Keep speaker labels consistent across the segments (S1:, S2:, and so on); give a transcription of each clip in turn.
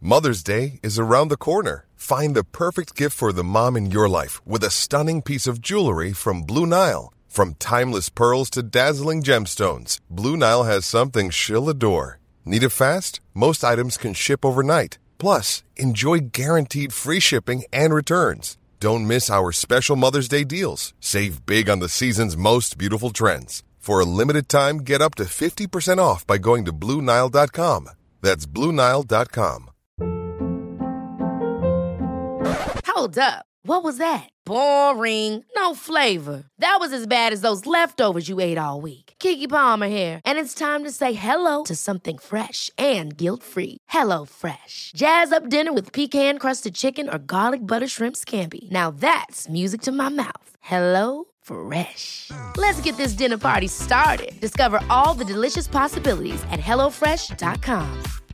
S1: Mother's Day is around the corner. Find the perfect gift for the mom in your life with a stunning piece of jewelry from Blue Nile. From timeless pearls to dazzling gemstones, Blue Nile has something she'll adore. Need it fast? Most items can ship overnight. Plus, enjoy guaranteed free shipping and returns. Don't miss our special Mother's Day deals. Save big on the season's most beautiful trends. For a limited time, get up to 50% off by going to BlueNile.com. That's BlueNile.com.
S2: Hold up. What was that? Boring. No flavor. That was as bad as those leftovers you ate all week. Keke Palmer here, and it's time to say hello to something fresh and guilt-free. Hello Fresh. Jazz up dinner with pecan-crusted chicken or garlic butter shrimp scampi. Now that's music to my mouth. Hello Fresh. Let's get this dinner party started. Discover all the delicious possibilities at hellofresh.com.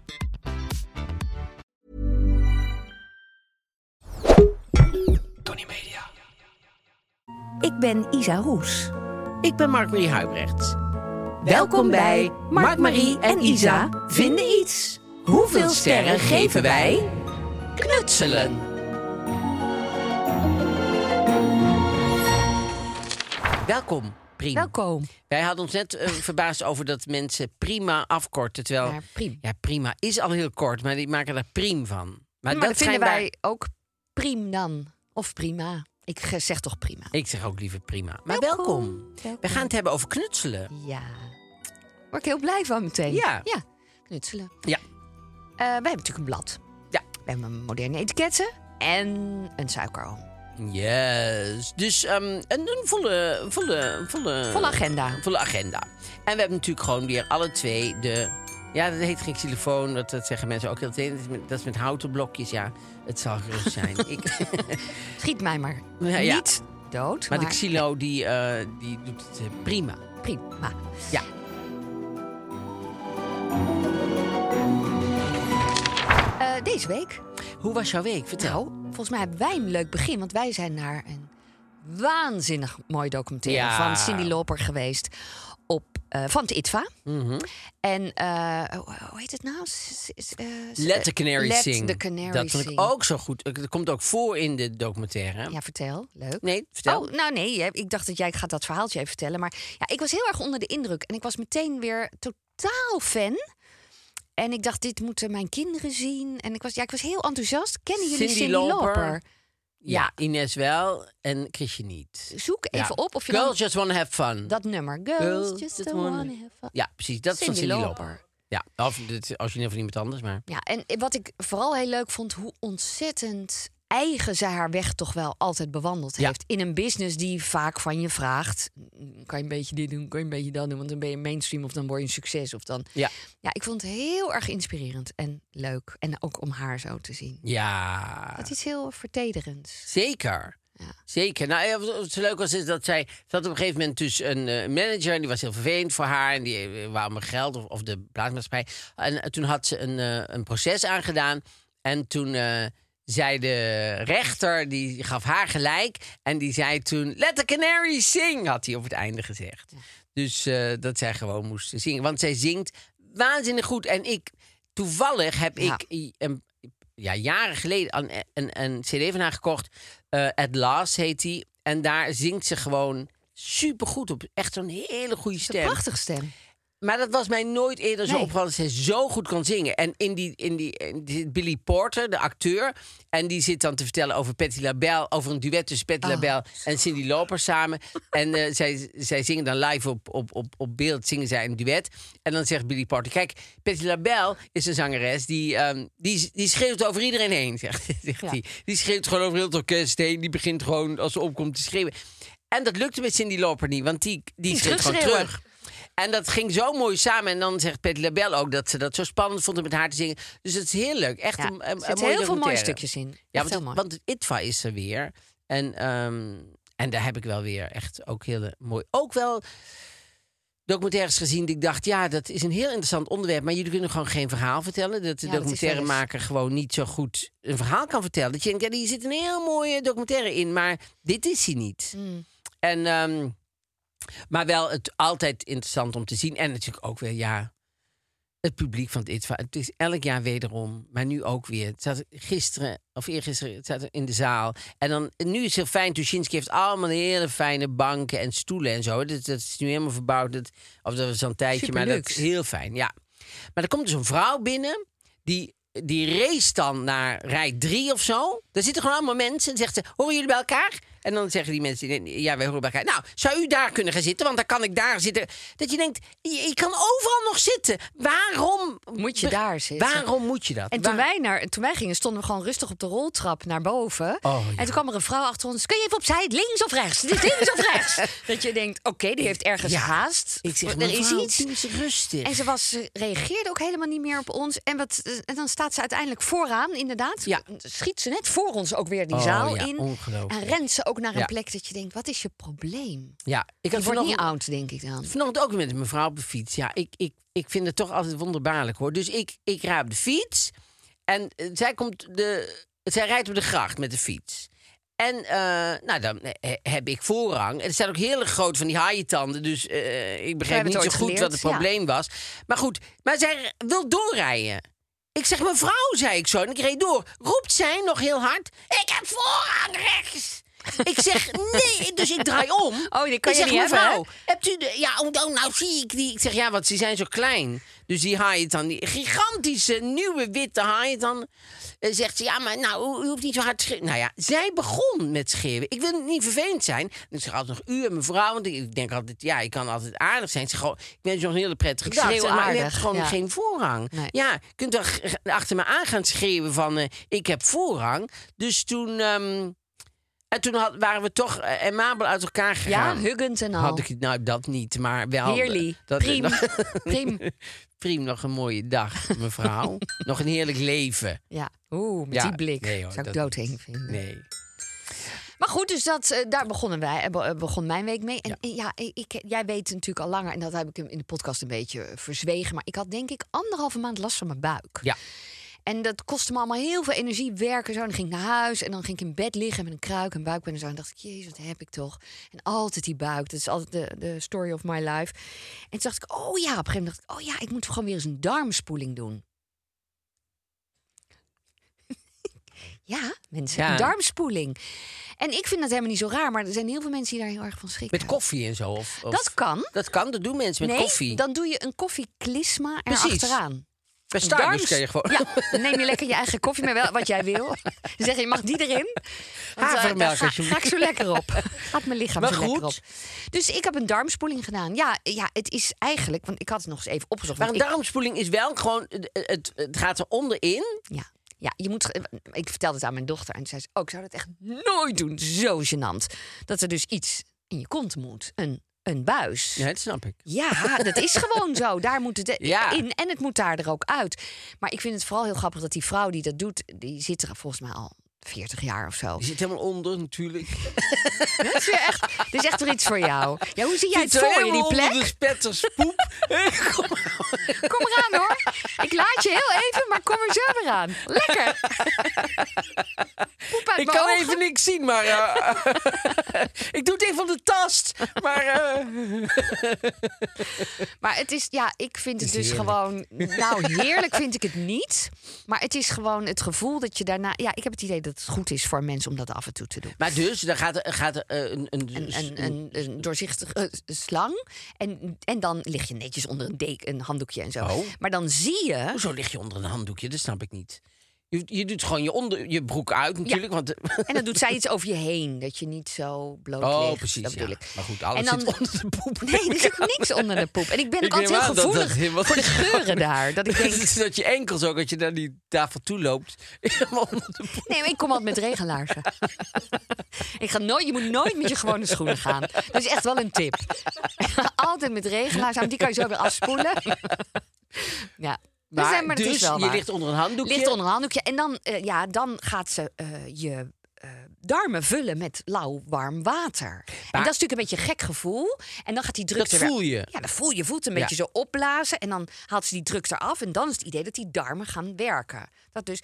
S3: Tony Media.
S4: Ik ben Isa Roes.
S3: Ik ben Mark-Marie Huibrecht.
S4: Welkom bij Mark-Marie en Isa vinden iets. Hoeveel sterren geven wij?
S3: Knutselen. Welkom, Priem.
S4: Welkom.
S3: Wij hadden ons net verbaasd over dat mensen prima afkorten. Terwijl, prima is al heel kort, maar die maken er priem van.
S4: Maar dat vinden wij ook priem dan. Of prima. Ik zeg toch prima.
S3: Ik zeg ook liever prima. Maar welkom. We gaan het hebben over knutselen.
S4: Ja. Word ik heel blij van meteen.
S3: Ja.
S4: Knutselen.
S3: Ja.
S4: We hebben natuurlijk een blad.
S3: Ja.
S4: We hebben moderne etiketten. En een suikeroom.
S3: Yes. Dus een volle
S4: agenda.
S3: Volle agenda. En we hebben natuurlijk gewoon weer alle twee de... Ja, dat heet geen xylofoon. Dat zeggen mensen ook heel tijd. Dat is met houten blokjes. Ja, het zal gerust zijn.
S4: Schiet mij maar niet dood.
S3: Maar de xylo, die doet het prima.
S4: Prima.
S3: Ja.
S4: Deze week.
S3: Hoe was jouw week? Vertel.
S4: Nou, volgens mij hebben wij een leuk begin. Want wij zijn naar een waanzinnig mooi documentaire van Cyndi Lauper geweest. Van het ITVA.
S3: Mm-hmm.
S4: En hoe heet het nou?
S3: Let the Canary Sing.
S4: The Canary
S3: dat vond ik ook zo goed. Het komt ook voor in de documentaire.
S4: Ja, vertel. Leuk.
S3: Nee, vertel.
S4: Oh, nou nee, ik dacht dat jij gaat dat verhaaltje even vertellen. Maar ja, ik was heel erg onder de indruk. En ik was meteen weer totaal fan. En ik dacht, dit moeten mijn kinderen zien. En ik was heel enthousiast. Kennen jullie Cyndi Lauper?
S3: Ja, Ines wel en Chrisje niet.
S4: Zoek even op of je
S3: Girls Just Wanna Have Fun.
S4: Dat nummer. Girls Just Wanna Have Fun.
S3: Ja, precies. Dat is van Cyndi Lauper. Ja, of dit origineel van iemand anders, maar...
S4: Ja, en wat ik vooral heel leuk vond, hoe ontzettend eigen zij haar weg toch wel altijd bewandeld heeft. In een business die vaak van je vraagt, kan je een beetje dit doen, kan je een beetje dat doen, want dan ben je mainstream of dan word je een succes. Of dan... Ja, ik vond het heel erg inspirerend en leuk. En ook om haar zo te zien.
S3: Ja.
S4: Dat is heel vertederends.
S3: Zeker. Ja. Zeker. Nou, wat zo leuk was, is dat zij had op een gegeven moment dus een manager en die was heel vervelend voor haar en die wou me geld of de plaatsmaatschappij. En toen had ze een proces aangedaan en toen zei de rechter, die gaf haar gelijk en die zei toen, let the canary sing, had hij op het einde gezegd. Ja. Dus dat zij gewoon moest zingen. Want zij zingt waanzinnig goed. En toevallig heb ik jaren geleden een cd van haar gekocht. At Last heet die. En daar zingt ze gewoon supergoed op. Echt zo'n hele goede stem.
S4: Een prachtige stem.
S3: Maar dat was mij nooit eerder zo opgevallen dat zij zo goed kan zingen. En in die Billy Porter, de acteur, en die zit dan te vertellen over Patti LaBelle, over een duet tussen Patti LaBelle en Cyndi Lauper samen. En zij zingen dan live op beeld, zingen zij een duet. En dan zegt Billy Porter, kijk, Patti LaBelle is een zangeres die schreeuwt over iedereen heen, zegt hij. Die schreeuwt gewoon over heel het orkest heen. Die begint gewoon, als ze opkomt, te schreeuwen. En dat lukte met Cyndi Lauper niet, want die schreeuwt gewoon terug. En dat ging zo mooi samen. En dan zegt Patti LaBelle ook dat ze dat zo spannend vond om met haar te zingen. Dus het is heel leuk. Echt een mooie documentaire.
S4: heel veel mooie stukjes in.
S3: Ja, want het ITVA is er weer. En daar heb ik wel weer echt ook heel mooi... Ook wel documentaires gezien die ik dacht, ja, dat is een heel interessant onderwerp. Maar jullie kunnen gewoon geen verhaal vertellen. Dat de documentairemaker gewoon niet zo goed een verhaal kan vertellen. Dat je denkt, ja, hier zit een heel mooie documentaire in. Maar dit is hij niet. Mm. En... maar wel het altijd interessant om te zien. En natuurlijk ook weer, Het publiek van het is elk jaar wederom, maar nu ook weer. Het zat gisteren of eergisteren het zat in de zaal. En dan, nu is het heel fijn. Tuschinski heeft allemaal hele fijne banken en stoelen en zo. Dat is nu helemaal verbouwd. Dat was al een tijdje, maar dat is heel fijn. Ja. Maar er komt dus een vrouw binnen die race dan naar rij 3 of zo. Daar zitten gewoon allemaal mensen. En zegt ze, horen jullie bij elkaar? En dan zeggen die mensen, ja, wij horen bij elkaar. Nou, zou u daar kunnen gaan zitten? Want dan kan ik daar zitten. Dat je denkt, je kan overal nog zitten. Waarom
S4: moet je daar zitten?
S3: Waarom moet je dat?
S4: En toen wij gingen, stonden we gewoon rustig op de roltrap naar boven.
S3: Oh, ja.
S4: En toen kwam er een vrouw achter ons. Kun je even opzij, links of rechts? Dit is links of rechts? Dat je denkt, oké, die heeft ergens haast.
S3: Ik zeg,
S4: er is iets.
S3: Is rustig.
S4: En ze reageerde ook helemaal niet meer op ons. En dan staat ze uiteindelijk vooraan, inderdaad.
S3: Ja.
S4: Schiet ze net voor ons ook weer die zaal in.
S3: Ongelooflijk.
S4: En rent ze ook naar een plek dat je denkt, wat is je probleem?
S3: Ja, ik
S4: had wordt niet oud, denk ik dan.
S3: Vanochtend ook met een mevrouw op de fiets. Ja, ik vind het toch altijd wonderbaarlijk, hoor. Dus ik rij op de fiets. En zij rijdt op de gracht met de fiets. En dan heb ik voorrang. En er staat ook heel erg groot van die haaientanden. Dus ik begreep niet zo goed wat het probleem was. Maar goed, maar zij wil doorrijden. Ik zeg, mevrouw, zei ik zo. En ik reed door. Roept zij nog heel hard. Ik heb voorrang rechts. Ik zeg, nee, dus ik draai om.
S4: Oh, die kan
S3: ik
S4: je
S3: zeg,
S4: niet
S3: mevrouw,
S4: hebben,
S3: hebt u nou zie ik die. Ik zeg, ja, want ze zijn zo klein. Dus die haaien die gigantische, nieuwe, witte haaien dan. Zegt ze, ja, maar nou, u hoeft niet zo hard te schreeuwen. Nou ja, zij begon met schreeuwen. Ik wil niet vervelend zijn. En ik zeg altijd nog u en mevrouw. Want ik denk altijd, ja, ik kan altijd aardig zijn. Ik zeg, ik ben zo'n hele prettige schreeuwer. Maar u hebt gewoon geen voorrang. Nee. Ja, je kunt toch achter me aan gaan schreeuwen van, ik heb voorrang. Dus toen... En toen waren we toch amabel uit elkaar gegaan.
S4: Ja, huggend en al.
S3: Dat niet, maar wel...
S4: Heerlijk.
S3: Priem, nog een mooie dag, mevrouw. Nog een heerlijk leven.
S4: Ja, met die blik. Nee, hoor, zou ik doodheen vinden.
S3: Nee.
S4: Maar goed, dus daar begon mijn week mee. En ja, jij weet natuurlijk al langer... en dat heb ik in de podcast een beetje verzwegen... maar ik had denk ik 1,5 maand last van mijn buik.
S3: Ja.
S4: En dat kostte me allemaal heel veel energie, werken. Zo. En dan ging ik naar huis en dan ging ik in bed liggen met een kruik en buikpijn en zo. En dacht ik, jezus, wat heb ik toch? En altijd die buik, dat is altijd de story of my life. En toen dacht ik, op een gegeven moment dacht ik, ik moet gewoon weer eens een darmspoeling doen. Ja, mensen, een darmspoeling. En ik vind dat helemaal niet zo raar, maar er zijn heel veel mensen die daar heel erg van schrikken.
S3: Met koffie en zo? Of...
S4: Dat kan.
S3: Dat doen mensen met koffie.
S4: Dan doe je een koffieklisma erachteraan.
S3: Bij Starbucks kan je gewoon...
S4: Ja, dan neem je lekker je eigen koffie, maar wel wat jij wil. Dan zeg je mag die erin.
S3: Havermelk.
S4: Ga ik zo lekker op. Gaat mijn lichaam zo lekker op. Dus ik heb een darmspoeling gedaan. Ja, het is eigenlijk... Want ik had het nog eens even opgezocht.
S3: Maar een darmspoeling is wel gewoon... Het gaat er onderin.
S4: Ja, je moet... Ik vertelde het aan mijn dochter. En toen zei ze, ik zou dat echt nooit doen. Zo gênant. Dat er dus iets in je kont moet. Een buis.
S3: Ja, dat snap ik.
S4: Ja, dat is gewoon zo. Daar moet het in en het moet daar er ook uit. Maar ik vind het vooral heel grappig dat die vrouw die dat doet... die zit er volgens mij al 40 jaar of zo.
S3: Die zit helemaal onder natuurlijk.
S4: Dit is echt weer iets voor jou. Ja, hoe zie jij het voor je, die plek?
S3: Onder de spetterspoep.
S4: Kom eraan hoor. Ik laat je heel even, maar kom er zo weer aan. Lekker. Poep uit
S3: ik
S4: mijn
S3: kan
S4: ogen.
S3: even niks zien, maar... ik doe het even op de tast.
S4: Maar het is... Ja, ik vind het dus heerlijk. Gewoon... Nou, heerlijk vind ik het niet. Maar het is gewoon het gevoel dat je daarna... Ja, ik heb het idee dat het goed is voor mensen om dat af en toe te doen.
S3: Maar dus, dan gaat
S4: een doorzichtige slang. En dan lig je netjes onder een handdoekje en zo.
S3: Oh.
S4: Maar dan zie je...
S3: Hoezo lig je onder een handdoekje? Dat snap ik niet. Je doet gewoon je broek uit natuurlijk.
S4: Ja.
S3: Want,
S4: en dan doet zij iets over je heen. Dat je niet zo bloot ligt.
S3: Oh, precies.
S4: Dat bedoel ik.
S3: Maar goed, alles zit onder de poep.
S4: Nee, er zit niks onder de poep. En ik ben ook altijd heel gevoelig voor de geuren daar. Dat ik denk...
S3: dat je enkels ook, als je naar die tafel toe loopt, helemaal onder de poep.
S4: Nee, maar ik kom altijd met regenlaarzen. Je moet nooit met je gewone schoenen gaan. Dat is echt wel een tip. Altijd met regenlaarzen, want die kan je zo weer afspoelen. Ja.
S3: Maar dus je ligt onder een handdoekje.
S4: En dan gaat ze je darmen vullen met lauw warm water. En dat is natuurlijk een beetje een gek gevoel. En dan gaat die druk
S3: dat voel je.
S4: Ja, dat voel je. Voelt een beetje zo opblazen. En dan haalt ze die druk eraf. En dan is het idee dat die darmen gaan werken. Dat dus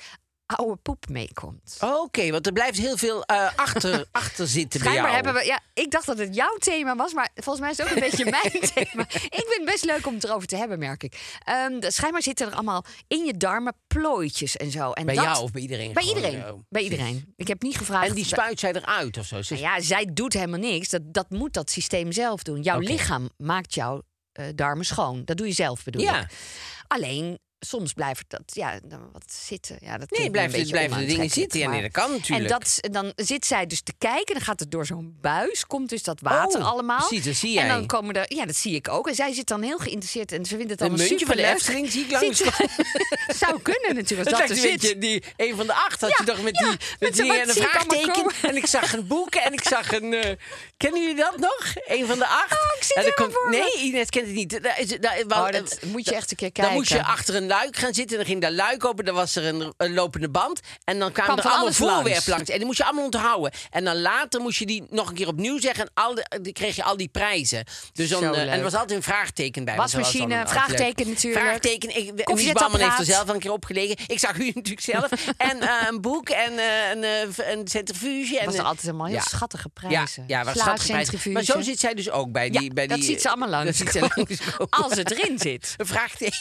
S4: oude poep meekomt.
S3: Oké, want er blijft heel veel achter zitten bij
S4: Schijnbaar
S3: jou.
S4: hebben we... Ja, ik dacht dat het jouw thema was, maar volgens mij is het ook een beetje mijn thema. Ik vind het best leuk om het erover te hebben, merk ik. Schijnbaar zitten er allemaal in je darmen plooitjes en zo. En
S3: Bij
S4: dat,
S3: jou of bij iedereen?
S4: Bij
S3: gewoon,
S4: iedereen. Bij iedereen. Ik heb niet gevraagd...
S3: En die spuit zij eruit of zo?
S4: Nou ja, zij doet helemaal niks. Dat moet dat systeem zelf doen. Jouw lichaam maakt jouw darmen schoon. Dat doe je zelf, bedoel
S3: Ja.
S4: ik. Alleen... Soms blijft dat dan wat zitten. Ja, dat
S3: Nee, blijven de dingen zitten. Ja, nee, dat kan natuurlijk.
S4: En dan zit zij dus te kijken. Dan gaat het door zo'n buis. Komt dus dat water allemaal.
S3: Precies, dat zie jij.
S4: En dan komen er... Ja, dat zie ik ook. En zij zit dan heel geïnteresseerd. En ze vindt het
S3: Een
S4: allemaal
S3: muntje van de
S4: superleuk.
S3: Efteling zie ik langs.
S4: Zou kunnen natuurlijk.
S3: Dat
S4: Als
S3: lijkt
S4: dat
S3: een
S4: er zit.
S3: beetje die een van de 8 had je toch met die
S4: met zo,
S3: en een
S4: wat zie ik allemaal
S3: vraagteken.
S4: komen?
S3: En ik zag een boek en ik zag een... kennen jullie dat nog? Een van de 8?
S4: ik zie het helemaal voor me.
S3: Nee, Ines kent het niet.
S4: Dat moet je echt een keer kijken.
S3: Dan moest je achter een luik gaan zitten. Dan ging dat luik open. Dan was er een lopende band. En dan kwamen er
S4: van
S3: allemaal
S4: alles
S3: voorwerpen langs. En die moest je allemaal onthouden. En dan later moest je die nog een keer opnieuw zeggen. En dan kreeg je al die prijzen. Dus dan,
S4: Zo
S3: en er
S4: leuk.
S3: was altijd een vraagteken bij. want dat was
S4: Wasmachine,
S3: dan altijd
S4: vraagteken
S3: leuk.
S4: natuurlijk.
S3: Vraagteken. Mies
S4: Koffiezetapparaat.
S3: Bouwman heeft er zelf al een keer opgelegen. Ik zag u natuurlijk zelf. En een boek en een centrifuge.
S4: Dat
S3: En,
S4: was er altijd helemaal heel schattige prijzen.
S3: Ja, waar schattige prijzen. Maar zo zit zij dus ook bij die... bij
S4: dat
S3: die,
S4: ziet ze allemaal langs.
S3: Dat ziet ze langskomen.
S4: Als het erin zit.
S3: Een vraagteken.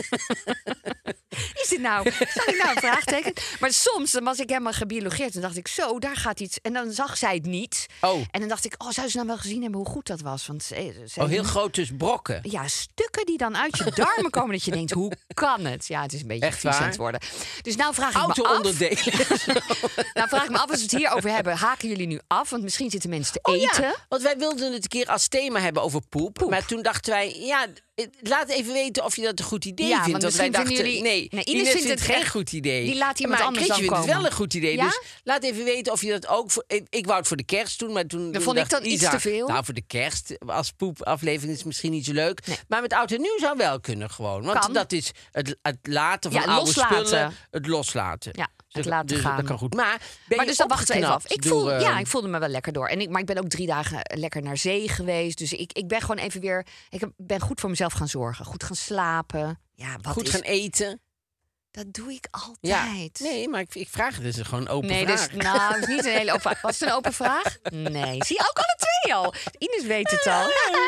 S4: Is dit nou? Zag ik nou een vraagteken? Maar soms dan was ik helemaal gebiologeerd. En dacht ik, zo, daar gaat iets. En dan zag zij het niet.
S3: Oh.
S4: En dan dacht ik, zou ze nou wel gezien hebben hoe goed dat was? Want
S3: Heel groot dus brokken.
S4: Ja, stukken die dan uit je darmen komen. Dat je denkt, hoe kan het? Ja, het is een beetje
S3: Echt
S4: vies aan
S3: waar?
S4: het worden. Dus nou vraag ik me af.
S3: Auto-onderdelen.
S4: Nou vraag ik me af, als we het hierover hebben, haken jullie nu af? Want misschien zitten mensen te eten.
S3: Ja, want wij wilden het een keer als thema hebben over poep. Maar toen dachten wij, laat even weten of je dat een goed idee
S4: Ja,
S3: vindt.
S4: want
S3: Want wij
S4: misschien
S3: dachten,
S4: vinden jullie-
S3: nee,
S4: Ines
S3: Ines
S4: vindt
S3: vindt
S4: het
S3: geen
S4: echt-
S3: goed idee.
S4: die laat iemand
S3: maar
S4: anders
S3: Chrisje
S4: dan
S3: vindt het
S4: komen.
S3: wel een goed idee.
S4: Ja?
S3: Dus laat even weten of je dat ook... Ik wou het voor de kerst doen, maar toen
S4: vond ik
S3: dacht
S4: dat iets
S3: Isa,
S4: te veel.
S3: Nou, voor de kerst als poepaflevering is het misschien niet zo leuk. Nee. Maar met oud en nieuw zou wel kunnen gewoon. Want
S4: Kan.
S3: dat is het laten van
S4: Ja,
S3: oude
S4: loslaten.
S3: spullen. Het loslaten.
S4: Ja, het laten
S3: dus
S4: gaan.
S3: dat kan goed. Maar
S4: Dus dan wachten we even af. Ik voelde me wel lekker door. Maar ik ben ook 3 dagen lekker naar zee geweest. Dus ik ben gewoon even weer... ben goed voor mezelf gaan zorgen. Goed gaan slapen. Ja,
S3: goed gaan eten.
S4: Dat doe ik altijd.
S3: Ja. Nee, maar ik vraag het. Dus gewoon een open vraag.
S4: Nou, het is niet een hele open vraag. Was het een open vraag? Nee. Zie je ook alle 2 al. Ines weet het al.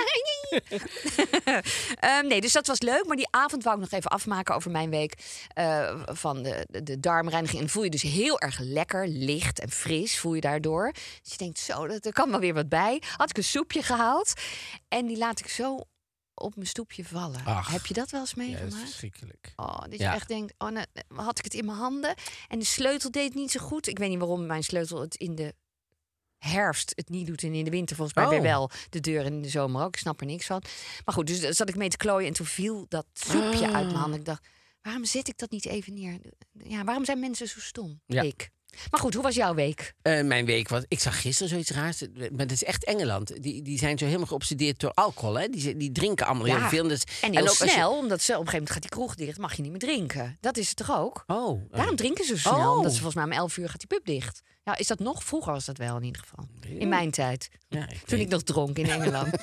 S4: Nee, dus dat was leuk. Maar die avond wou ik nog even afmaken over mijn week van de darmreiniging. En dan voel je dus heel erg lekker, licht en fris voel je daardoor. Dus je denkt, zo, er kan wel weer wat bij. Had ik een soepje gehaald. En die laat ik zo op mijn stoepje vallen.
S3: Ach,
S4: heb je dat wel eens
S3: Ja,
S4: meegemaakt?
S3: dat is verschrikkelijk.
S4: Oh, dat je echt denkt, nou, had ik het in mijn handen. En de sleutel deed het niet zo goed. Ik weet niet waarom mijn sleutel het in de herfst het niet doet en in de winter volgens mij weer wel. De deur en in de zomer ook. Ik snap er niks van. Maar goed, dus daar zat ik mee te klooien en toen viel dat soepje uit mijn handen. Ik dacht, waarom zet ik dat niet even neer? Ja, waarom zijn mensen zo stom?
S3: Ja.
S4: Maar goed, hoe was jouw week?
S3: Mijn week was... Ik zag gisteren zoiets raars. Maar dat is echt Engeland. Die zijn zo helemaal geobsedeerd door alcohol. Hè? Die drinken allemaal heel veel. Dus,
S4: en heel
S3: ook als
S4: snel, omdat ze op een gegeven moment gaat die kroeg dicht. Mag je niet meer drinken. Dat is het toch ook?
S3: Daarom
S4: drinken ze zo snel. Omdat ze volgens mij om 11 uur gaat die pub dicht. Ja, is dat nog? Vroeger was dat wel in ieder geval. In mijn tijd.
S3: Ja,
S4: Toen ik nog dronk in Engeland.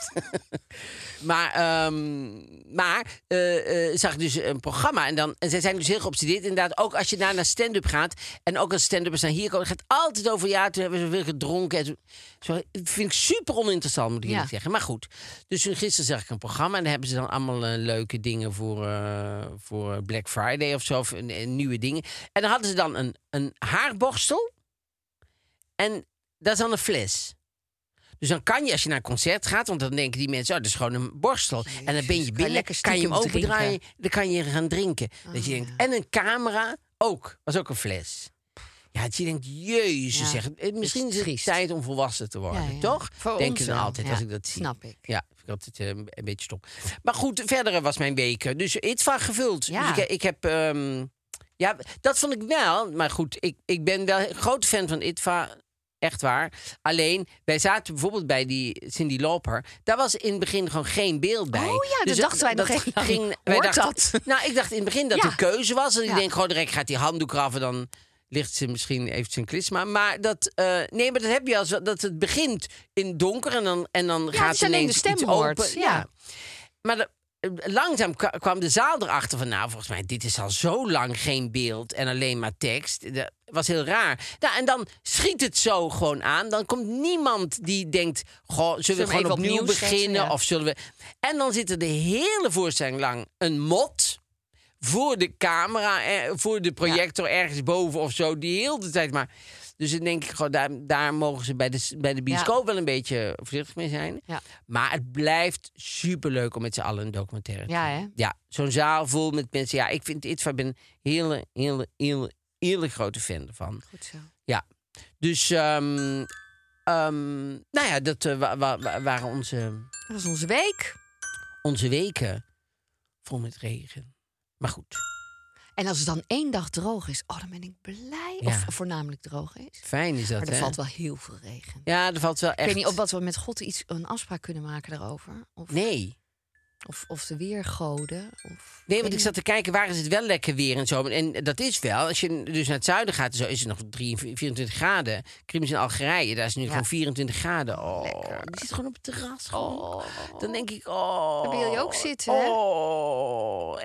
S3: Maar zag ik dus een programma. En zij zijn dus heel geobsedeerd. Inderdaad, ook als je naar stand-up gaat. En ook als stand-uppers naar hier komen. Het gaat altijd over, toen hebben we zoveel gedronken. En zo, dat vind ik super oninteressant, moet ik eerlijk zeggen. Maar goed. Dus gisteren zag ik een programma. En daar hebben ze dan allemaal leuke dingen voor Black Friday of zo. Of nieuwe dingen. En dan hadden ze dan een haarborstel. En dat is dan een fles. Dus dan kan je, als je naar een concert gaat... want dan denken die mensen, dat is gewoon een borstel.
S4: Jezus,
S3: en dan ben je binnen, kan je hem opendraaien... dan kan je gaan drinken. Dat je denkt, en een camera ook. Was ook een fles. Ja, dat je denkt, jezus zeg. Misschien is het tijd om volwassen te worden, toch? Denk je dan altijd, als ik dat zie.
S4: Snap ik.
S3: Ja, vind ik altijd een beetje stom. Maar goed, verder was mijn week. Dus ITVA gevuld.
S4: Ja.
S3: Dus ik heb... ja, dat vond ik wel. Maar goed, ik ben wel een groot fan van ITVA... Echt waar. Alleen, wij zaten bijvoorbeeld bij die Cyndi Lauper. Daar was in het begin gewoon geen beeld bij.
S4: Oh ja, dus dachten wij nog even.
S3: Hoort
S4: dat?
S3: Nou, ik dacht in het begin dat de keuze was. En ik denk gewoon direct gaat die handdoek eraf en dan ligt ze misschien heeft ze een klisma. Maar dat, nee, maar dat heb je als dat het begint in donker en dan gaat
S4: dus alleen
S3: ineens
S4: de stem
S3: iets
S4: hoort.
S3: open.
S4: Ja.
S3: Maar langzaam kwam de zaal erachter van... nou, volgens mij, dit is al zo lang geen beeld en alleen maar tekst. Dat was heel raar. Nou, en dan schiet het zo gewoon aan. Dan komt niemand die denkt... goh, zullen we gewoon opnieuw beginnen? Schetsen, ja. Of zullen we... En dan zit er de hele voorstelling lang een mot... voor de camera, voor de projector ergens boven of zo. Die heel de tijd maar... Dus dan denk ik gewoon, daar mogen ze bij de bioscoop wel een beetje voorzichtig mee zijn. Ja. Maar het blijft superleuk om met z'n allen een documentaire te doen.
S4: Hè?
S3: Ja, zo'n zaal vol met mensen. Ja, ik vind ITVA, ben een hele grote fan ervan.
S4: Goed zo.
S3: Ja, dus nou ja, dat waren onze...
S4: Dat was onze week.
S3: Onze weken vol met regen. Maar goed...
S4: En als het dan 1 dag droog is, dan ben ik blij. Ja. Of voornamelijk droog is.
S3: Fijn is dat,
S4: maar er valt wel heel veel regen.
S3: Ja, er valt wel echt...
S4: Ik weet niet of wat we met God een afspraak kunnen maken daarover.
S3: Nee.
S4: Of de weergoden.
S3: Nee, want ik zat te kijken, waar is het wel lekker weer en zo. En dat is wel, als je dus naar het zuiden gaat... zo is het nog 24 graden. Krimis in Algerije, daar is nu gewoon 24 graden. Oh, lekker. Die zit gewoon op het terras. Oh. Dan denk ik,
S4: Daar wil je ook zitten, hè?
S3: Oh,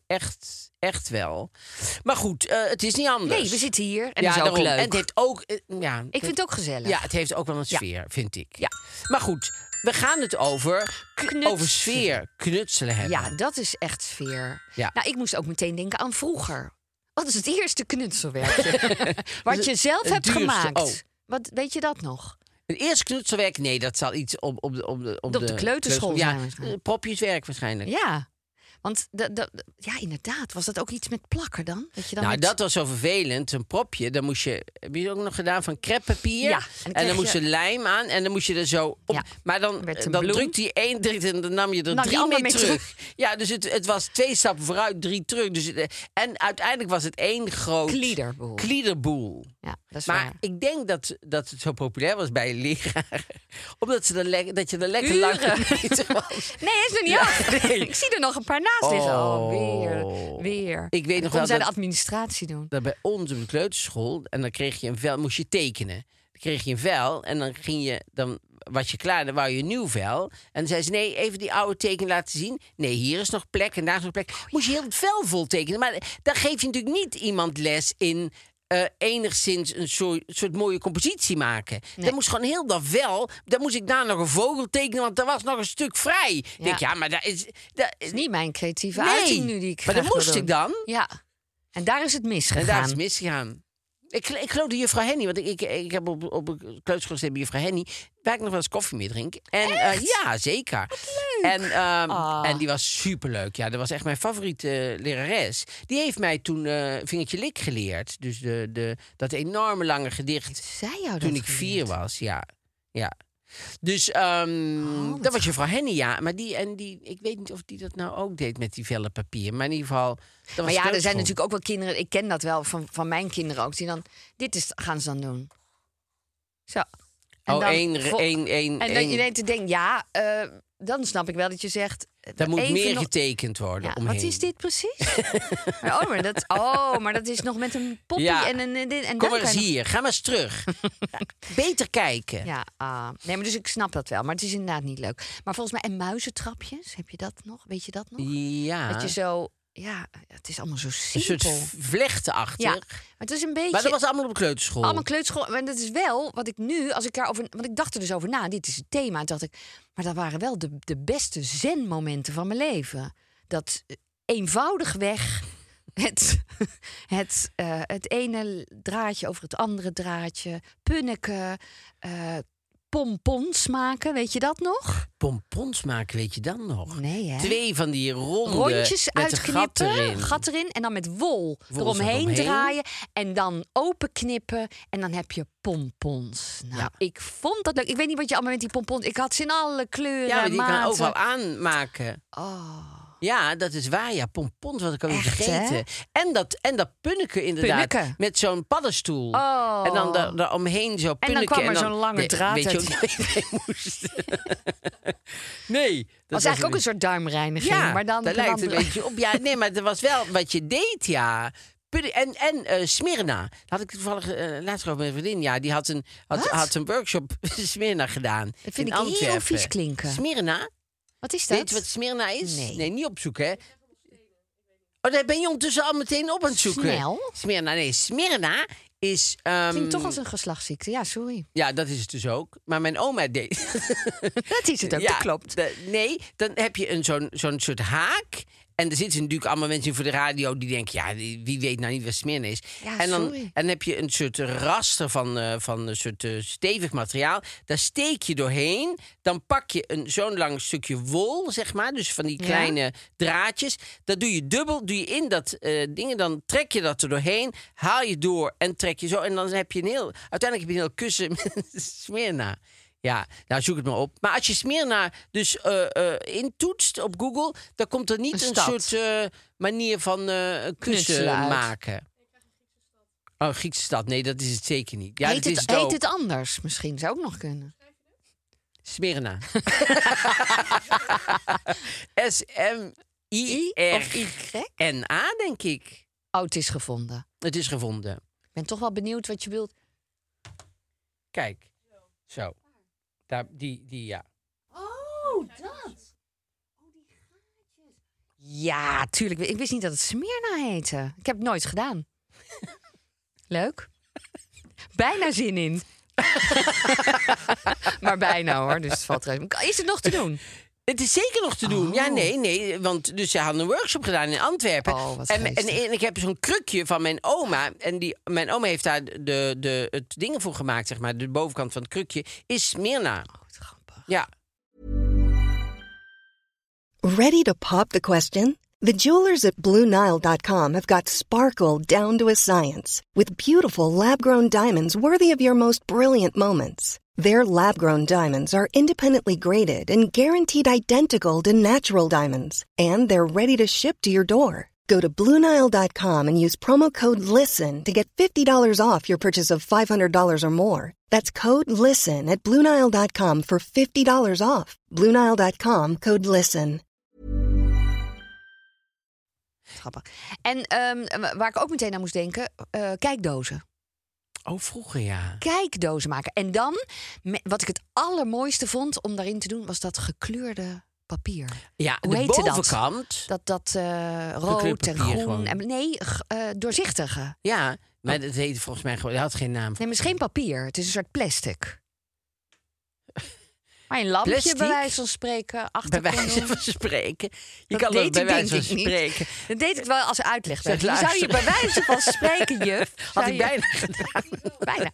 S3: echt wel. Maar goed, het is niet anders.
S4: Nee, we zitten hier en het is ook leuk.
S3: En het heeft ook...
S4: ik vind het ook gezellig.
S3: Ja, het heeft ook wel een sfeer, vind ik. Ja. Maar goed... We gaan het over sfeer, knutselen hebben.
S4: Ja, dat is echt sfeer. Ja. Nou, ik moest ook meteen denken aan vroeger. Wat is het eerste knutselwerkje? Wat je zelf hebt gemaakt. Oh. Wat, weet je dat nog?
S3: Het eerste knutselwerk? Nee, dat zal iets op
S4: de kleuterschool zijn.
S3: Ja, propjeswerk waarschijnlijk.
S4: Ja. Want ja, inderdaad. Was dat ook iets met plakken dan? Dat je dan
S3: dat was zo vervelend. Een propje, dan moest je... Heb je ook nog gedaan van crêpepapier? Ja. En dan moest je lijm aan en dan moest je er zo op... Ja. Maar dan drukte je 1 en dan nam je er 3 mee terug. Ja, dus het was 2 stappen vooruit, 3 terug. Dus en uiteindelijk was het 1 groot... Kliederboel.
S4: Ja, dat is
S3: maar
S4: waar.
S3: ik denk dat het zo populair was bij leraren. Omdat dat je er lekker lang bezig was.
S4: Nee, is nog niet af. Nee. Ik zie er nog een paar naast liggen. Weer.
S3: Ik weet nog wel
S4: zij de administratie doen.
S3: Dat bij ons op de kleuterschool, en dan kreeg je een vel, moest je tekenen. Dan kreeg je een vel en dan was je klaar, dan wou je een nieuw vel. En dan zei ze, nee, even die oude teken laten zien. Nee, hier is nog plek en daar is nog plek. Moest je heel het vel vol tekenen. Maar dan geef je natuurlijk niet iemand les in... enigszins een soort mooie compositie maken. Nee. Dan moest gewoon heel dat vel... Dan moest ik daar nog een vogel tekenen, want er was nog een stuk vrij. Ja. Ik denk, ja, maar dat
S4: is niet mijn creatieve uiting nu die ik
S3: maar dat moest ik dan.
S4: Ja. En daar is het misgegaan.
S3: En daar is het misgegaan. Ik geloof de juffrouw Henny, want ik heb op een kleuterschool gezeten bij juffrouw Henny, waar ik nog wel eens koffie mee drink. En ja, zeker. Wat leuk. En die was superleuk. Ja, dat was echt mijn favoriete lerares. Die heeft mij toen Vingertje Lik geleerd. Dus dat enorme lange gedicht.
S4: Zei jou dat
S3: toen ik 4 was, ja. Dus dat was juffrouw Henny, ja. Maar ik weet niet of die dat nou ook deed met die vellen papier. Maar in ieder geval...
S4: Maar ja, er zijn natuurlijk ook wel kinderen... Ik ken dat wel van mijn kinderen ook. Die dan... gaan ze dan doen. Zo. En
S3: en
S4: je denkt te denken, dan snap ik wel dat je zegt...
S3: Dat moet meer getekend worden.
S4: Ja,
S3: omheen.
S4: Wat is dit precies? maar dat is nog met een poppy en een... En
S3: kom maar eens hier, ga maar eens terug. Beter kijken.
S4: Ja, nee, maar dus ik snap dat wel. Maar het is inderdaad niet leuk. Maar volgens mij, en muizentrapjes, heb je dat nog? Weet je dat nog?
S3: Ja.
S4: Dat je zo... Ja, het is allemaal zo simpel.
S3: Een soort vlechtenachtig. Ja, maar
S4: het is een beetje...
S3: Maar dat was allemaal op kleuterschool.
S4: Allemaal kleuterschool. Maar dat is wel wat ik nu, als ik daarover... Want ik dacht er dus over na, dit is het thema. En dacht ik, maar dat waren wel de beste zen-momenten van mijn leven. Dat eenvoudigweg het ene draadje over het andere draadje. Punneken, pompons maken, weet je dat nog?
S3: Pompons maken, weet je dan nog?
S4: Nee, hè?
S3: 2 van die
S4: rondjes uitknippen, gat erin en dan met wol eromheen draaien en dan openknippen en dan heb je pompons. Nou, ik vond dat leuk. Ik weet niet wat je allemaal met die pompons... Ik had ze in alle kleuren,
S3: ja, maar die
S4: maten.
S3: kan overal aanmaken.
S4: Oh.
S3: Ja, dat is waar. Ja, pompons, wat ik al niet vergeten. En dat punneke inderdaad. Punneke. Met zo'n paddenstoel.
S4: Oh.
S3: En dan daar omheen zo punneke.
S4: En dan kwam er zo'n lange draad
S3: weet je ook niet waar je moest. Nee. Dat
S4: was eigenlijk ook een soort duimreiniging.
S3: Ja,
S4: maar dan
S3: dat lijkt een beetje op. Ja, nee, maar dat was wel wat je deed, ja. En Smyrna. Dat had ik toevallig laatst over mijn vriendin. Ja, die had een workshop Smyrna gedaan.
S4: Dat vind ik heel vies klinken.
S3: Smyrna?
S4: Wat is dat?
S3: Weet je wat Smyrna is?
S4: Nee.
S3: Niet opzoeken, hè? Oh, daar ben je ondertussen al meteen op aan het zoeken.
S4: Snel?
S3: Smyrna is...
S4: Klinkt toch als een geslachtsziekte. Ja, sorry.
S3: Ja, dat is het dus ook. Maar mijn oma deed...
S4: Dat is het ook, dat klopt.
S3: Nee, dan heb je zo'n soort haak. En er zitten natuurlijk allemaal mensen voor de radio die denken... ja, wie weet nou niet wat Smyrna is.
S4: Ja,
S3: en
S4: sorry.
S3: dan heb je een soort raster van een soort stevig materiaal. Daar steek je doorheen. Dan pak je zo'n lang stukje wol, zeg maar. Dus van die kleine draadjes. Dat doe je dubbel, doe je in dat ding. Dan trek je dat er doorheen. Haal je door en trek je zo. En dan heb je uiteindelijk heb je een heel kussen met Smyrna. Ja, nou zoek het maar op. Maar als je Smyrna dus intoetst op Google... dan komt er niet een soort manier van kussen
S4: Knutselen
S3: maken. Oh, Griekse stad. Nee, dat is het zeker niet. Ja,
S4: Heet het anders misschien? Zou ook nog kunnen.
S3: Smyrna. S-M-I-R-N-A, denk ik.
S4: Oh, het is gevonden.
S3: Het is gevonden.
S4: Ik ben toch wel benieuwd wat je wilt.
S3: Kijk. Zo. Daar, die, ja.
S4: Oh, dat. Oh, die gaatjes. Ja, tuurlijk. Ik wist niet dat het Smyrna heette. Ik heb het nooit gedaan. Leuk. Bijna zin in. Maar bijna hoor, dus het valt er. Is het nog te doen?
S3: Het is zeker nog te doen. Ja, nee. Want dus ze hadden een workshop gedaan in Antwerpen.
S4: Oh, wat
S3: en
S4: geestig.
S3: ik heb zo'n krukje van mijn oma. En mijn oma heeft daar het dingen voor gemaakt, zeg maar. De bovenkant van het krukje is Smyrna.
S4: Oh, wat grappig.
S3: Ja.
S5: Ready to pop the question? The jewelers at BlueNile.com have got sparkle down to a science with beautiful lab-grown diamonds worthy of your most brilliant moments. Their lab-grown diamonds are independently graded and guaranteed identical to natural diamonds, and they're ready to ship to your door. Go to BlueNile.com and use promo code LISTEN to get $50 off your purchase of $500 or more. That's code LISTEN at BlueNile.com for $50 off. BlueNile.com, code LISTEN.
S4: Grappig. En waar ik ook meteen aan moest denken, kijkdozen.
S3: Oh, vroeger ja.
S4: Kijkdozen maken. En dan, wat ik het allermooiste vond om daarin te doen, was dat gekleurde papier.
S3: Ja,
S4: Hoe
S3: de
S4: heette dat?
S3: bovenkant.
S4: Dat rood en
S3: papier
S4: groen.
S3: gewoon.
S4: Nee, doorzichtige.
S3: Ja, maar dat heette volgens mij gewoon... Dat had geen naam.
S4: Nee, maar het is geen papier. Het is een soort plastic. Maar een lampje
S3: Plastic?
S4: bij wijze van spreken.
S3: Bij wijze van spreken. Je
S4: Dat
S3: kan
S4: deed
S3: ook bij
S4: ik,
S3: wijze
S4: denk
S3: van
S4: ik niet.
S3: spreken.
S4: Dat deed ik wel als uitleg.
S3: Zeg,
S4: Zou je
S3: luister.
S4: bij wijze van spreken, juf...
S3: Had
S4: zou
S3: ik
S4: je-
S3: bijna gedaan.
S4: Bijna.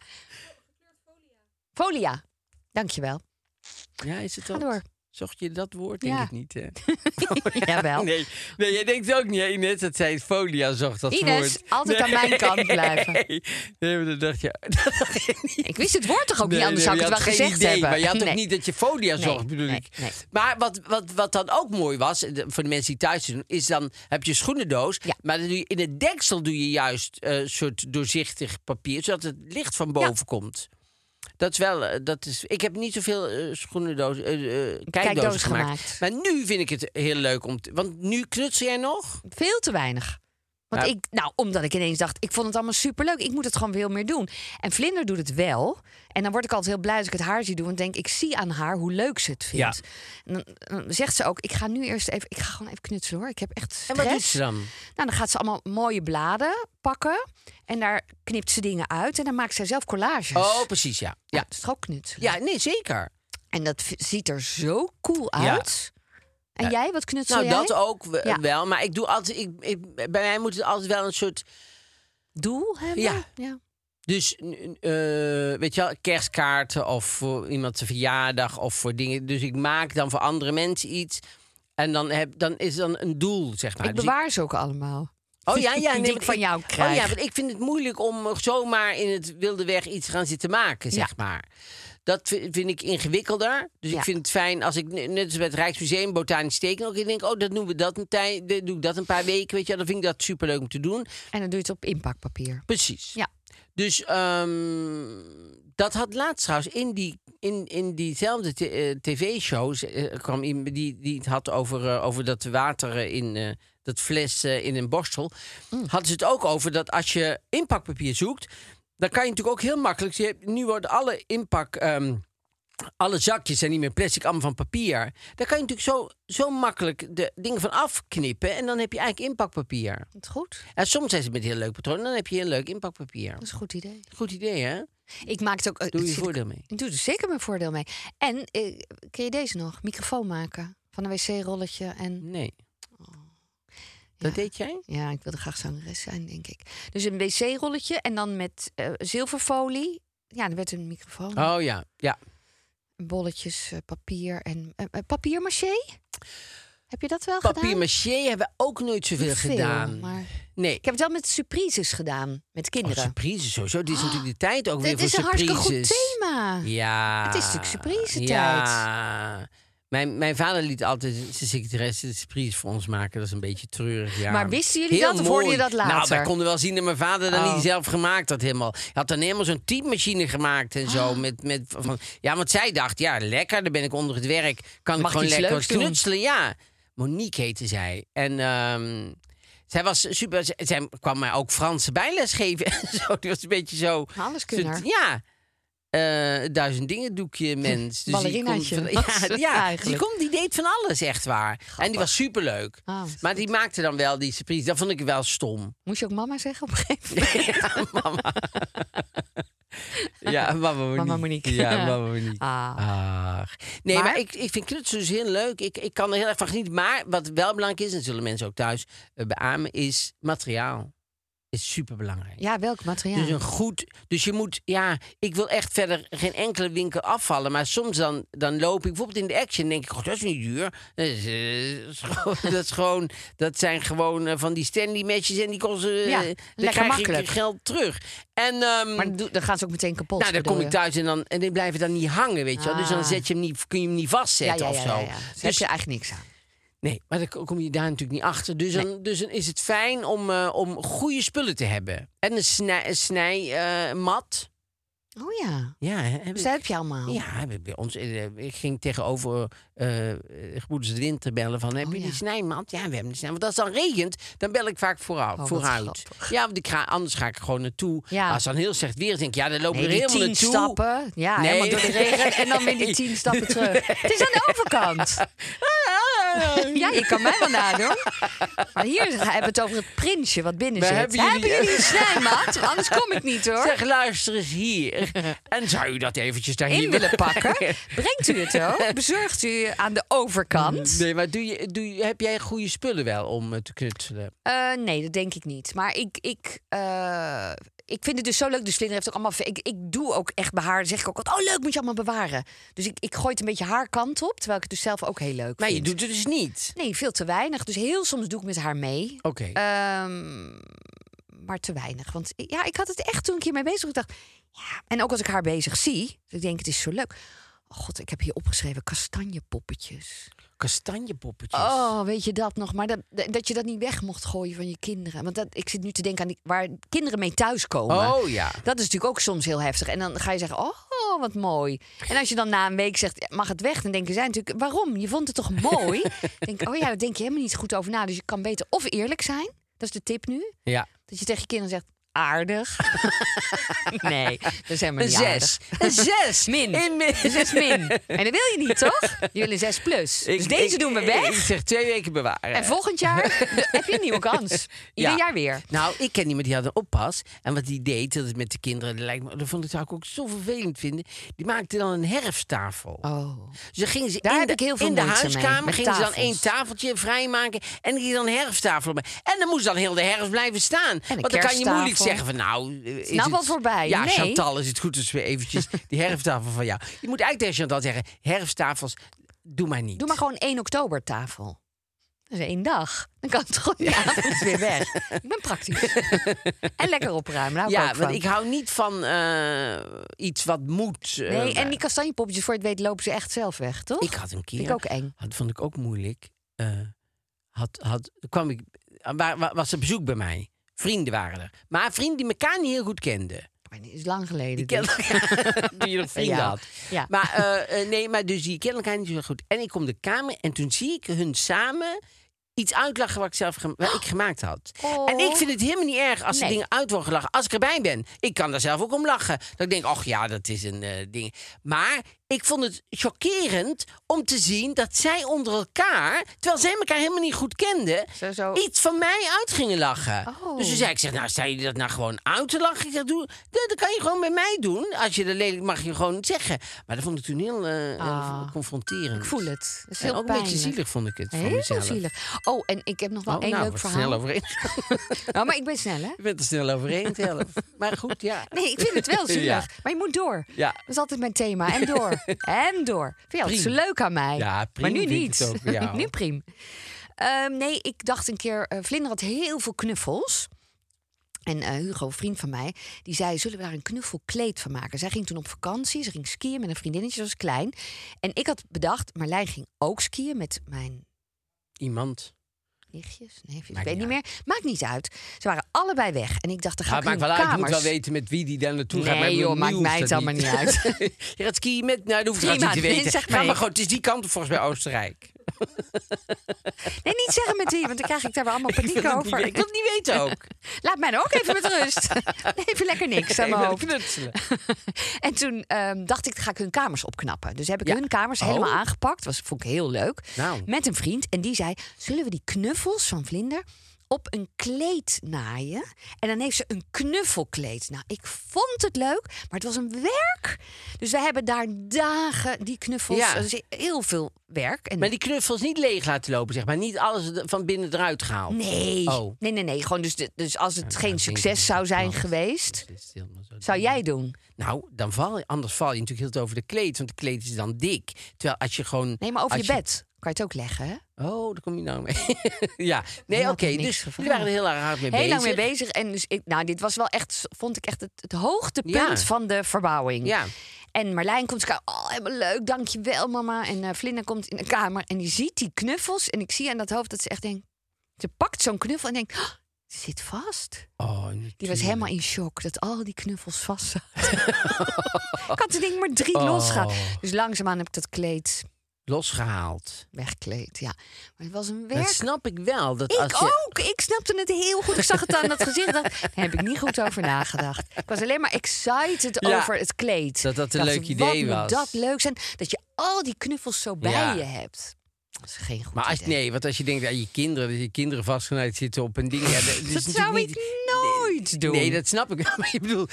S4: Folia. Dankjewel.
S3: Ja, is het
S4: Ga
S3: dat?
S4: door.
S3: Zocht je dat woord? Denk
S4: Ja.
S3: ik niet, hè?
S4: Jawel.
S3: Nee, jij denkt ook niet, hè, Ines, dat zij folia zocht, dat
S4: Ines,
S3: woord.
S4: altijd aan mijn kant blijven.
S3: Nee, maar dat dacht je... Dat dacht je niet.
S4: Ik wist het woord toch ook niet, anders zou ik
S3: je
S4: het wel
S3: had geen
S4: gezegd
S3: idee,
S4: hebben.
S3: Maar je had ook
S4: Nee.
S3: niet dat je folia zocht, bedoel
S4: nee,
S3: ik.
S4: nee.
S3: Maar wat dan ook mooi was, voor de mensen die thuis doen, is dan heb je een schoenendoos.
S4: Ja.
S3: Maar dan doe je, in het deksel doe je juist een soort doorzichtig papier, zodat het licht van boven komt. Dat is wel, ik heb niet zoveel kijkdozen gemaakt. Maar nu vind ik het heel leuk om want nu knutsel jij nog?
S4: Veel te weinig. Want omdat ik ineens dacht, ik vond het allemaal superleuk. Ik moet het gewoon veel meer doen. En Vlinder doet het wel. En dan word ik altijd heel blij als ik het haar zie doen. Want denk ik zie aan haar hoe leuk ze het vindt.
S3: Ja.
S4: En dan zegt ze ook, ik ga gewoon even knutselen hoor. Ik heb echt stress.
S3: En wat doet ze dan?
S4: Nou, dan gaat ze allemaal mooie bladen pakken. En daar knipt ze dingen uit. En dan maakt zij zelf collages.
S3: Oh, precies, ja.
S4: Ja, dat is toch ook knutselen?
S3: Ja, nee, zeker.
S4: En dat ziet er zo cool uit. En jij, wat knutsel
S3: Nou,
S4: jij?
S3: dat ook
S4: Ja.
S3: wel. Maar ik doe altijd... bij mij moet het altijd wel een soort...
S4: Doel hebben?
S3: Ja. Dus, weet je wel, kerstkaarten of voor iemand zijn verjaardag of voor dingen. Dus ik maak dan voor andere mensen iets. En dan is dan een doel, zeg maar.
S4: Ik
S3: Dus
S4: bewaar ze ook allemaal.
S3: oh ja,
S4: die
S3: nee,
S4: ik van jou
S3: Oh
S4: krijg.
S3: ja, want ik vind het moeilijk om zomaar in het wilde weg iets te gaan zitten maken, zeg maar. Dat vind ik ingewikkelder. Dus ik vind het fijn als ik, net als bij het Rijksmuseum, botanisch tekenen, ook denk, dan doen we dat doe ik dat een paar weken, weet je. Dan vind ik dat superleuk om te doen.
S4: En dan doe je het op inpakpapier.
S3: Precies.
S4: Ja.
S3: Dus dat had laatst trouwens in diezelfde tv-show kwam iemand die het had over dat water in dat fles in een borstel. Hadden ze het ook over dat als je inpakpapier zoekt, dan kan je natuurlijk ook heel makkelijk. Nu worden alle alle zakjes zijn niet meer plastic, allemaal van papier. Daar kan je natuurlijk zo makkelijk de dingen van afknippen. En dan heb je eigenlijk inpakpapier.
S4: Dat is goed.
S3: En soms zijn ze met heel leuk patroon. Dan heb je heel leuk inpakpapier.
S4: Dat is een goed idee.
S3: Goed idee, hè?
S4: Ik maak het ook...
S3: Doe je voordeel mee.
S4: Ik doe er zeker mijn voordeel mee. En, ken je deze nog? Microfoon maken. Van een wc-rolletje en...
S3: Nee. Dat deed jij?
S4: Ja, ik wilde graag zangeres zijn, denk ik. Dus een wc-rolletje en dan met zilverfolie. Ja, dan werd een microfoon.
S3: Oh ja, ja.
S4: Bolletjes, papier en... papier-maché? Heb je dat wel gedaan?
S3: Papier-maché hebben we ook nooit zoveel gedaan.
S4: Maar...
S3: Nee.
S4: Ik heb het wel met surprises gedaan, met kinderen.
S3: Surprises sowieso. Dit is natuurlijk de tijd ook weer
S4: Het
S3: voor
S4: is een
S3: surprises.
S4: hartstikke goed thema.
S3: Ja.
S4: Het is natuurlijk surprise-tijd.
S3: Ja. Mijn vader liet altijd zijn secretaresse de surprise voor ons maken. Dat is een beetje treurig, ja.
S4: Maar wisten jullie
S3: Heel
S4: dat of hoorden
S3: mooi.
S4: je dat later?
S3: Nou, wij konden wel zien dat mijn vader dat
S4: Oh.
S3: niet zelf gemaakt had helemaal. Hij had dan helemaal zo'n typemachine gemaakt en zo. Ja, want zij dacht, ja, lekker, dan ben ik onder het werk. Kan
S4: Mag
S3: ik gewoon
S4: iets
S3: lekker
S4: leuks doen?
S3: knutselen, ja. Monique heette zij. En zij was super. Zij kwam mij ook Franse bijles geven en zo. Die was een beetje zo.
S4: Alleskunner.
S3: Ja. 1000 dingen doekje mens. Dus
S4: Ballerinaatje.
S3: die deed van alles, echt waar. En die was superleuk.
S4: Ah, wat
S3: Maar die maakte dan wel die surprise. Dat vond ik wel stom.
S4: Moest je ook mama zeggen op een gegeven moment?
S3: Ja, mama. Ja, mama Monique. Ja, mama Monique. Ach. Nee, maar ik vind knutselen dus heel leuk. Ik kan er heel erg van genieten. Maar wat wel belangrijk is, en zullen mensen ook thuis beamen, is materiaal. Is superbelangrijk.
S4: Ja, welk materiaal?
S3: Dus je moet, ja, ik wil echt verder geen enkele winkel afvallen. Maar soms dan loop ik bijvoorbeeld in de Action en denk ik, dat is niet duur. Dat zijn gewoon van die Stanley matches en die kosten, dan
S4: lekker
S3: krijg
S4: makkelijk.
S3: ik geld terug. En,
S4: maar dan gaan ze ook meteen kapot.
S3: nou, dan kom ik thuis en die blijven dan niet hangen, weet je wel. Dus dan kun je hem niet vastzetten of zo.
S4: Ja. Dus heb je eigenlijk niks aan.
S3: Nee, maar dan kom je daar natuurlijk niet achter. Dus dan is het fijn om goede spullen te hebben. En een snijmat.
S4: Oh ja.
S3: Ja,
S4: Dus dat heb je allemaal.
S3: Ja, bij ons. Ik ging tegenover Gebroeders de Winter bellen van, heb je die snijmat? Ja, we hebben die snijmat. Want als het dan regent, dan bel ik vaak vooruit. Ja, want anders ga ik er gewoon naartoe. Ja. Als het dan heel slecht weer is, denk ik, ja, dan lopen we er helemaal
S4: 10
S3: naartoe.
S4: stappen. Ja, helemaal door de regen. En dan weer die 10 stappen terug. Het is aan de overkant. Ja, je kan mij wel nadoen. Maar hier hebben we het over het prinsje wat binnen zit. Hebben jullie een snijmat? Anders kom ik niet, hoor.
S3: Zeg, luister eens hier. En zou u dat eventjes daar hier
S4: willen pakken? Brengt u het ook? Bezorgt u aan de overkant?
S3: Nee, maar heb jij goede spullen wel om te knutselen?
S4: Nee, dat denk ik niet. Maar ik vind het dus zo leuk. Dus Vlinder heeft ook allemaal... Ik doe ook echt bij haar. Dan zeg ik ook altijd, leuk, moet je allemaal bewaren. Dus ik gooi het een beetje haar kant op. Terwijl ik het dus zelf ook heel leuk vind.
S3: Maar je doet het dus niet?
S4: Nee, veel te weinig. Dus heel soms doe ik met haar mee.
S3: Oké.
S4: Maar te weinig. Want ja, ik had het echt toen een keer mee bezig. Ik dacht, ja. En ook als ik haar bezig zie. Dus ik denk, het is zo leuk. Oh god, ik heb hier opgeschreven kastanjepoppetjes.
S3: Kastanjepoppetjes?
S4: Oh, weet je dat nog? Maar dat je dat niet weg mocht gooien van je kinderen. Want ik zit nu te denken aan waar kinderen mee thuiskomen.
S3: Oh ja.
S4: Dat is natuurlijk ook soms heel heftig. En dan ga je zeggen, oh, wat mooi. En als je dan na een week zegt, mag het weg? Dan denken zij natuurlijk, waarom? Je vond het toch mooi? Denk, oh ja, daar denk je helemaal niet goed over na. Dus je kan beter of eerlijk zijn. Dat is de tip nu.
S3: Ja.
S4: Dat je tegen je kinderen zegt, aardig. Nee, dat is helemaal niet aardig.
S3: Een 6.
S4: Min. Een 6 min. En dat wil je niet, toch? Je wil een 6 plus. Dus deze doen we weg.
S3: Ik zeg 2 weken bewaren.
S4: En volgend jaar heb je een nieuwe kans. Ieder jaar weer.
S3: Nou, ik ken iemand die had een oppas. En wat die deed, dat is met de kinderen, dat vond ik ook zo vervelend vinden. Die maakte dan een herfsttafel.
S4: Oh.
S3: Dus dan gingen ze
S4: Daar heb ik heel veel
S3: in de
S4: moeite
S3: huiskamer
S4: mee,
S3: gingen ze dan
S4: tafels.
S3: 1 tafeltje vrijmaken. En dan ging dan een herfsttafel op. En dan moest dan heel de herfst blijven staan.
S4: En
S3: Want dan kan je moeilijk
S4: kersttafel.
S3: zeggen van nou... Is
S4: nou wel
S3: het,
S4: voorbij.
S3: Ja,
S4: Nee.
S3: Chantal, is het goed als we eventjes die herfsttafel van jou... Je moet eigenlijk tegen Chantal zeggen, herfsttafels, doe maar niet.
S4: Doe maar gewoon 1 oktober tafel. Dat is 1 dag. Dan kan het gewoon die avond weer weg. Ik ben praktisch. En lekker opruimen. Daar hou ik
S3: Ja,
S4: ook
S3: want
S4: van.
S3: ik hou niet van iets wat moet.
S4: Nee, en die kastanjepoppetjes, voor je het weet, lopen ze echt zelf weg, toch?
S3: Ik had een keer...
S4: Vind ik ook eng.
S3: Vond ik ook moeilijk. Was er bezoek bij mij. Vrienden waren er. Maar vrienden die elkaar niet heel goed kenden.
S4: Maar het is lang geleden.
S3: Die kenden die je nog vrienden
S4: Ja.
S3: had.
S4: Ja.
S3: Maar dus die kennen elkaar niet zo goed. En ik kom de kamer en toen zie ik hun samen iets uitlachen wat ik gemaakt had.
S4: Oh.
S3: En ik vind het helemaal niet erg als er
S4: Nee.
S3: dingen uit worden gelachen. Als ik erbij ben. Ik kan daar zelf ook om lachen. Dat ik denk, ja, dat is een ding. Maar ik vond het chockerend om te zien dat zij onder elkaar, terwijl zij elkaar helemaal niet goed kenden,
S4: Zo.
S3: iets van mij uit gingen lachen.
S4: Oh.
S3: Dus toen zei ik, nou, sta je dat nou gewoon uit te lachen? Ik zeg, dat kan je gewoon bij mij doen. Als je dat lelijk mag je gewoon zeggen. Maar dat vond ik toen heel confronterend.
S4: Ik voel het. Dat is
S3: En
S4: heel
S3: ook een
S4: pijnlijk.
S3: beetje zielig vond ik het van
S4: Heel
S3: mezelf.
S4: zielig. Oh, en ik heb nog wel één leuk verhaal.
S3: Snel overheen.
S4: Nou, maar ik ben snel, hè?
S3: Je bent er snel overheen zelf. Maar goed, ja.
S4: Nee, ik vind het wel zielig.
S3: Ja.
S4: Maar je moet door.
S3: Ja.
S4: Dat is altijd mijn thema. En door. En door. Vind je altijd zo
S3: Priem.
S4: leuk aan mij.
S3: Ja, priem
S4: maar nu
S3: vind ik
S4: niet.
S3: het ook bij jou.
S4: Nu priem. Nee, ik dacht een keer... Vlinder had heel veel knuffels. En Hugo, een vriend van mij, die zei... zullen we daar een knuffelkleed van maken? Zij ging toen op vakantie. Ze ging skiën met een vriendinnetje, dat was klein. En ik had bedacht, Marlijn ging ook skiën met mijn...
S3: Iemand.
S4: nichtjes? Nee, ik
S3: Maakt
S4: weet
S3: niet
S4: niet meer. Maakt niet uit. Ze waren allebei weg. En ik dacht, dan ga
S3: Ja,
S4: ik
S3: maakt
S4: hun
S3: wel uit. Je
S4: kamers...
S3: moet wel weten met wie die daar naartoe gaat.
S4: Nee,
S3: Maar ik bedoel,
S4: joh, maakt
S3: nu
S4: mij
S3: hoeft
S4: het
S3: dat
S4: allemaal
S3: niet.
S4: niet uit.
S3: Je gaat skiën met... Nou, dat hoeft je
S4: Prima,
S3: niet te weten.
S4: zeg
S3: Ga
S4: maar.
S3: maar gewoon, het is die kant op volgens bij Oostenrijk.
S4: Nee, niet zeggen met wie, want dan krijg ik daar weer allemaal
S3: Ik
S4: paniek
S3: wil het
S4: over.
S3: niet, ik wil het niet weten ook.
S4: Laat mij nou ook even met rust. Even lekker niks aan mijn
S3: Even
S4: hoofd.
S3: knutselen.
S4: En toen dacht ik, ga ik hun kamers opknappen. Dus heb ik
S3: Ja.
S4: hun kamers helemaal aangepakt. Vond ik heel leuk.
S3: Nou.
S4: Met een vriend. En die zei, zullen we die knuffels van Vlinder op een kleed naaien? En dan heeft ze een knuffelkleed. Nou, ik vond het leuk, maar het was een werk. Dus we hebben daar dagen die knuffels...
S3: Ja.
S4: Dat is heel veel werk. En
S3: Maar die knuffels niet leeg laten lopen, zeg maar. Niet alles van binnen eruit gehaald.
S4: Nee.
S3: Oh.
S4: Nee. Gewoon dus als het
S3: Nou,
S4: geen
S3: ik denk
S4: succes
S3: dat
S4: zou
S3: het
S4: zijn
S3: wel-
S4: geweest,
S3: Dat is helemaal zo.
S4: zou jij doen?
S3: Nou, anders val je natuurlijk heel veel over de kleed. Want de kleed is dan dik. Terwijl als je gewoon...
S4: Nee, maar over je
S3: als
S4: bed kan je het ook leggen, hè?
S3: Oh, daar kom je nou mee. ja, nee,
S4: had
S3: oké.
S4: ik niks
S3: Dus
S4: gevraagd.
S3: jullie waren er heel erg hard mee bezig.
S4: Heel lang mee bezig. En dus dit was wel echt, vond ik echt het hoogtepunt
S3: Ja.
S4: van de verbouwing.
S3: Ja.
S4: En Marlijn komt kijken, oh, helemaal leuk, dankjewel mama. En Vlinder komt in de kamer en die ziet die knuffels. En ik zie aan dat hoofd dat ze echt denkt, ze pakt zo'n knuffel en denkt, oh, ze zit vast.
S3: Oh,
S4: Die was helemaal in shock dat al die knuffels vast zaten. Ik had het ding maar 3 losgaan. Dus langzaamaan heb ik dat kleed
S3: losgehaald.
S4: wegkleed, ja. Maar het was een
S3: Dat
S4: werk.
S3: snap ik wel. Dat als
S4: Ik
S3: je...
S4: ook. Ik snapte het heel goed. Ik zag het aan dat gezicht. Daar heb ik niet goed over nagedacht. Ik was alleen maar excited
S3: Ja.
S4: over het kleed.
S3: Dat het een
S4: Ik dacht,
S3: leuk idee
S4: wat
S3: was.
S4: moet dat leuk zijn. Dat je al die knuffels zo bij
S3: Ja.
S4: je hebt. Dat is geen goed
S3: Maar
S4: idee.
S3: want als je denkt aan dat je kinderen vastgenaaid zitten op een ding. Ja, dat is
S4: Dat
S3: natuurlijk
S4: zou
S3: niet...
S4: ik nooit doen.
S3: Nee, dat snap ik wel. Maar ik bedoel,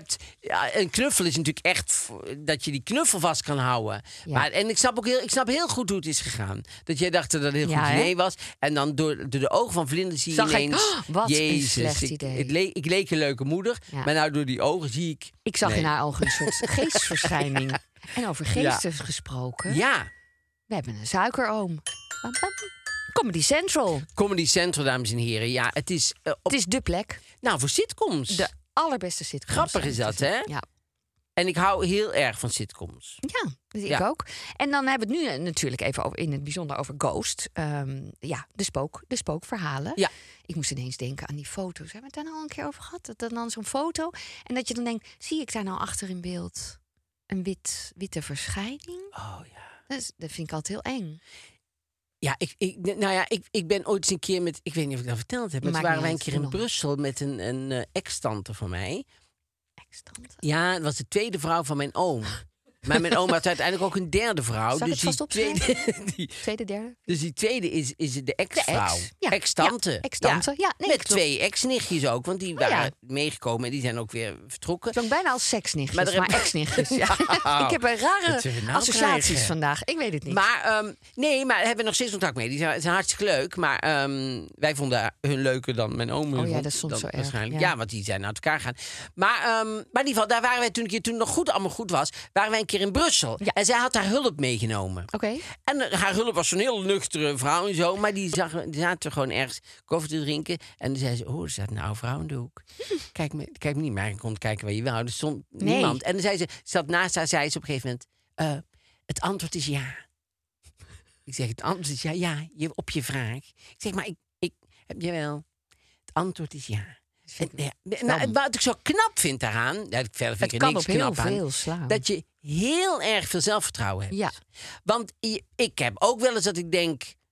S3: een knuffel is natuurlijk echt dat je die knuffel vast kan houden.
S4: Ja.
S3: Maar, en ik snap heel goed hoe het is gegaan. Dat jij dacht dat het een heel
S4: Ja,
S3: goed
S4: hè?
S3: idee was. En dan door de ogen van Vlinder zie je
S4: Zag ik,
S3: ineens...
S4: oh, wat een
S3: Jezus,
S4: slecht
S3: ik-
S4: idee.
S3: Ik leek een leuke moeder.
S4: Ja.
S3: Maar nou door die ogen zie ik...
S4: Ik zag
S3: Nee.
S4: in haar ogen een soort geestverschijning. En over geesten gesproken.
S3: Ja,
S4: We hebben een suikeroom. Bam, bam. Comedy Central.
S3: Comedy Central, dames en heren. Ja, het is...
S4: Het is dé plek.
S3: Nou, voor sitcoms.
S4: De allerbeste sitcoms.
S3: Grappig is dat, hè?
S4: Ja.
S3: En ik hou heel erg van sitcoms.
S4: Ja, dus ik
S3: Ja.
S4: ook. En dan hebben we het nu natuurlijk even in het bijzonder over Ghost. De spookverhalen.
S3: Ja.
S4: Ik moest ineens denken aan die foto's. Hebben we het daar nou al een keer over gehad? Dat dan zo'n foto. En dat je dan denkt, zie ik daar nou achter in beeld een witte verschijning?
S3: Oh ja.
S4: Dat vind ik altijd heel eng.
S3: Ja, ik ben ooit eens een keer met... Ik weet niet of ik dat verteld heb. Maar toen
S4: Maakt
S3: waren wij
S4: niet
S3: een
S4: uit,
S3: keer in
S4: doe nog.
S3: Brussel met een ex-tante van mij.
S4: Ex-tante.
S3: Ja, dat was de tweede vrouw van mijn oom. Maar mijn oom had uiteindelijk ook een derde vrouw.
S4: Zal ik
S3: Dus
S4: het
S3: die,
S4: vast
S3: tweede,
S4: Tweede, derde?
S3: dus die tweede is de ex-vrouw.
S4: ex, ja.
S3: Ex-tante.
S4: Ja, ex-tante. Ja, nee,
S3: met
S4: klopt.
S3: 2 ex-nichtjes ook. Want die waren
S4: ja.
S3: meegekomen en die zijn ook weer vertrokken.
S4: Klonk bijna als seksnichtjes,
S3: Maar er
S4: maar
S3: heb-
S4: ex-nichtjes. Ja.
S3: Nou,
S4: Ik heb een rare
S3: wat zullen we nou
S4: associaties
S3: krijgen?
S4: vandaag. Ik weet het niet.
S3: Maar maar hebben we nog steeds contact mee. Die zijn hartstikke leuk. Maar wij vonden hun leuker dan mijn oom. hun
S4: Oh ja,
S3: vond
S4: dat is soms
S3: dan
S4: zo erg,
S3: waarschijnlijk.
S4: ja.
S3: Ja, want die zijn uit elkaar gegaan. Maar in ieder geval, daar waren wij toen het nog allemaal goed was. Waren wij een keer in Brussel.
S4: Ja.
S3: En zij had haar hulp meegenomen.
S4: Oké.
S3: En haar hulp was zo'n heel nuchtere vrouw en zo. Maar die zaten gewoon ergens koffie te drinken. En dan zei ze, er staat een oude vrouw in de hoek. Kijk me niet, maar ik kon kijken waar je wou. Er stond niemand. En dan zei ze, zat naast haar, zei ze op een gegeven moment... het antwoord is ja. Ik zeg, het antwoord is ja, op je vraag. Ik zeg, maar ik heb je wel. Het antwoord is ja. Wat ik zo knap vind daaraan... Ja, verder vind
S4: Het
S3: ik er
S4: kan
S3: niks
S4: op heel
S3: knap aan.
S4: veel slaan.
S3: Dat je heel erg veel zelfvertrouwen hebt.
S4: Ja.
S3: Want ik heb ook wel eens dat ik denk...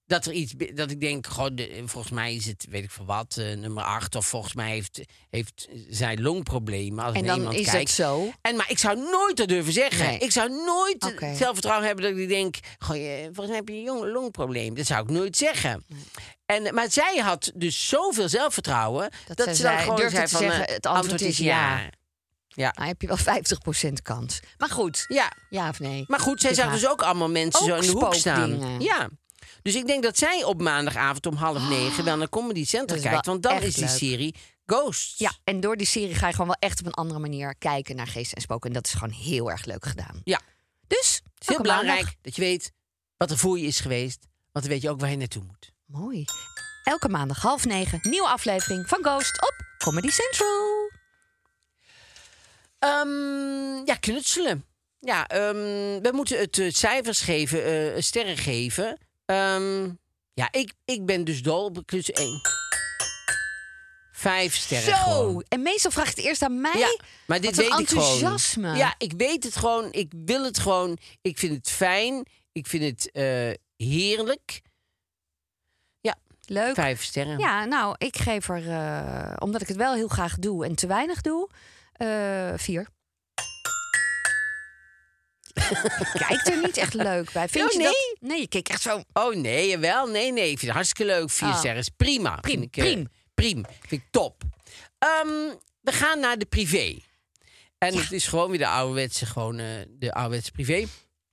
S3: dat er iets... Dat ik denk, volgens mij is het, weet ik veel wat, nummer 8... of volgens mij heeft zij longproblemen. Als
S4: En
S3: ik
S4: dan
S3: naar iemand
S4: is
S3: kijk.
S4: het zo.
S3: Maar ik zou nooit dat durven zeggen.
S4: Nee.
S3: Ik zou nooit
S4: Oké.
S3: het zelfvertrouwen hebben dat ik denk... volgens mij heb je een longprobleem. Dat zou ik nooit zeggen. Nee. Maar zij had dus zoveel zelfvertrouwen... dat ze dan gewoon
S4: durfde
S3: zei
S4: te
S3: van...
S4: zeggen, het antwoord is ja.
S3: Ja.
S4: Nou heb je wel 50% kans. Maar goed, ja of nee?
S3: Maar goed, zij zag dus ook allemaal mensen
S4: Ook
S3: zo in de hoek staan.
S4: spookdingen.
S3: Ja. Dus ik denk dat zij op maandagavond om 8:30 wel naar Comedy Center
S4: Dat is
S3: kijkt.
S4: wel
S3: Want dan
S4: echt
S3: is die
S4: leuk.
S3: serie Ghosts.
S4: Ja, en door die serie ga je gewoon wel echt op een andere manier kijken naar geesten en spoken. En dat is gewoon heel erg leuk gedaan.
S3: Ja.
S4: Dus,
S3: Het is heel
S4: elke
S3: belangrijk
S4: maandag.
S3: dat je weet wat er voor je is geweest. Want dan weet je ook waar je naartoe moet.
S4: Mooi. Elke maandag 8:30, nieuwe aflevering van Ghost op Comedy Central.
S3: Ja, knutselen. Ja, we moeten het cijfers geven, sterren geven. Ja, ik ben dus dol op knutselen. 5 sterren
S4: Zo,
S3: gewoon.
S4: en meestal vraag je het eerst aan mij.
S3: Ja, maar dit
S4: Wat een
S3: weet ik gewoon.
S4: enthousiasme.
S3: Ja, ik weet het gewoon. Ik wil het gewoon. Ik vind het fijn. Ik vind het heerlijk. Ja,
S4: Leuk.
S3: 5 sterren.
S4: Ja, nou, ik geef er, omdat ik het wel heel graag doe en te weinig doe, 4. Kijkt er niet echt leuk bij. Vind
S3: Oh,
S4: je
S3: nee?
S4: dat? Nee, je kijkt echt zo.
S3: Oh nee, jawel. Nee. Ik vind het hartstikke leuk. 4 sterren is prima.
S4: Priem,
S3: Priem. Vind ik top. We gaan naar de privé. En het is gewoon weer de ouderwetse privé.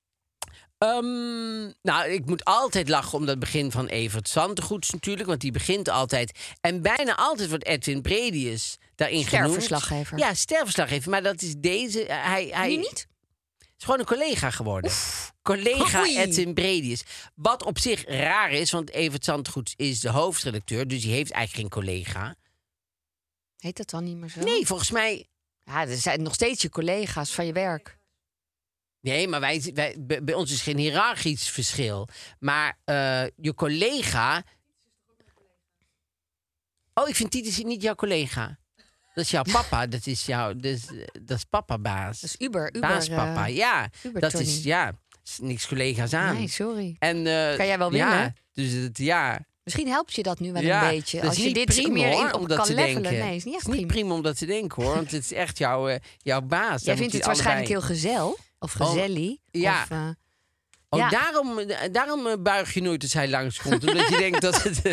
S3: Nou, ik moet altijd lachen om dat begin van Evert Zantegoeds natuurlijk. Want die begint altijd. En bijna altijd wordt Edwin Bredius daarin genoemd.
S4: Sterverslaggever.
S3: Ja, sterverslaggever. Maar dat is deze. Hij
S4: Nu niet?
S3: is gewoon een collega geworden. Collega
S4: Oei.
S3: Edwin Bredius. Wat op zich raar is, want Evert Zantegoeds is de hoofdredacteur. Dus die heeft eigenlijk geen collega.
S4: Heet dat dan niet meer zo?
S3: Nee, volgens mij...
S4: Ja, er zijn nog steeds je collega's van je werk.
S3: Nee, maar bij ons is geen hiërarchisch verschil. Maar je collega... Oh, ik vind Titus niet jouw collega. Dat is jouw papa. Dat is papa-baas.
S4: Dat is Uber.
S3: Baaspapa, ja.
S4: Uber
S3: Dat
S4: Tony.
S3: is, is niks collega's aan.
S4: Nee, sorry.
S3: En,
S4: Kan jij wel
S3: ja,
S4: willen?
S3: Dus het, ja.
S4: Misschien helpt je dat nu wel
S3: Ja,
S4: een beetje.
S3: dat
S4: Als
S3: is
S4: je
S3: niet
S4: dit
S3: prima,
S4: meer
S3: hoor,
S4: in
S3: om
S4: op
S3: dat
S4: kan
S3: te
S4: levelen.
S3: denken.
S4: Nee, is niet echt
S3: Het is niet
S4: prima.
S3: prima om dat te denken, hoor. Want het is echt jouw baas.
S4: Jij
S3: Daar
S4: vindt
S3: moet
S4: het
S3: hij
S4: waarschijnlijk heel
S3: allebei.
S4: gezel. Of gezellig.
S3: ja.
S4: Of,
S3: Oh,
S4: ja.
S3: daarom buig je nooit als hij langskomt. Omdat je denkt dat het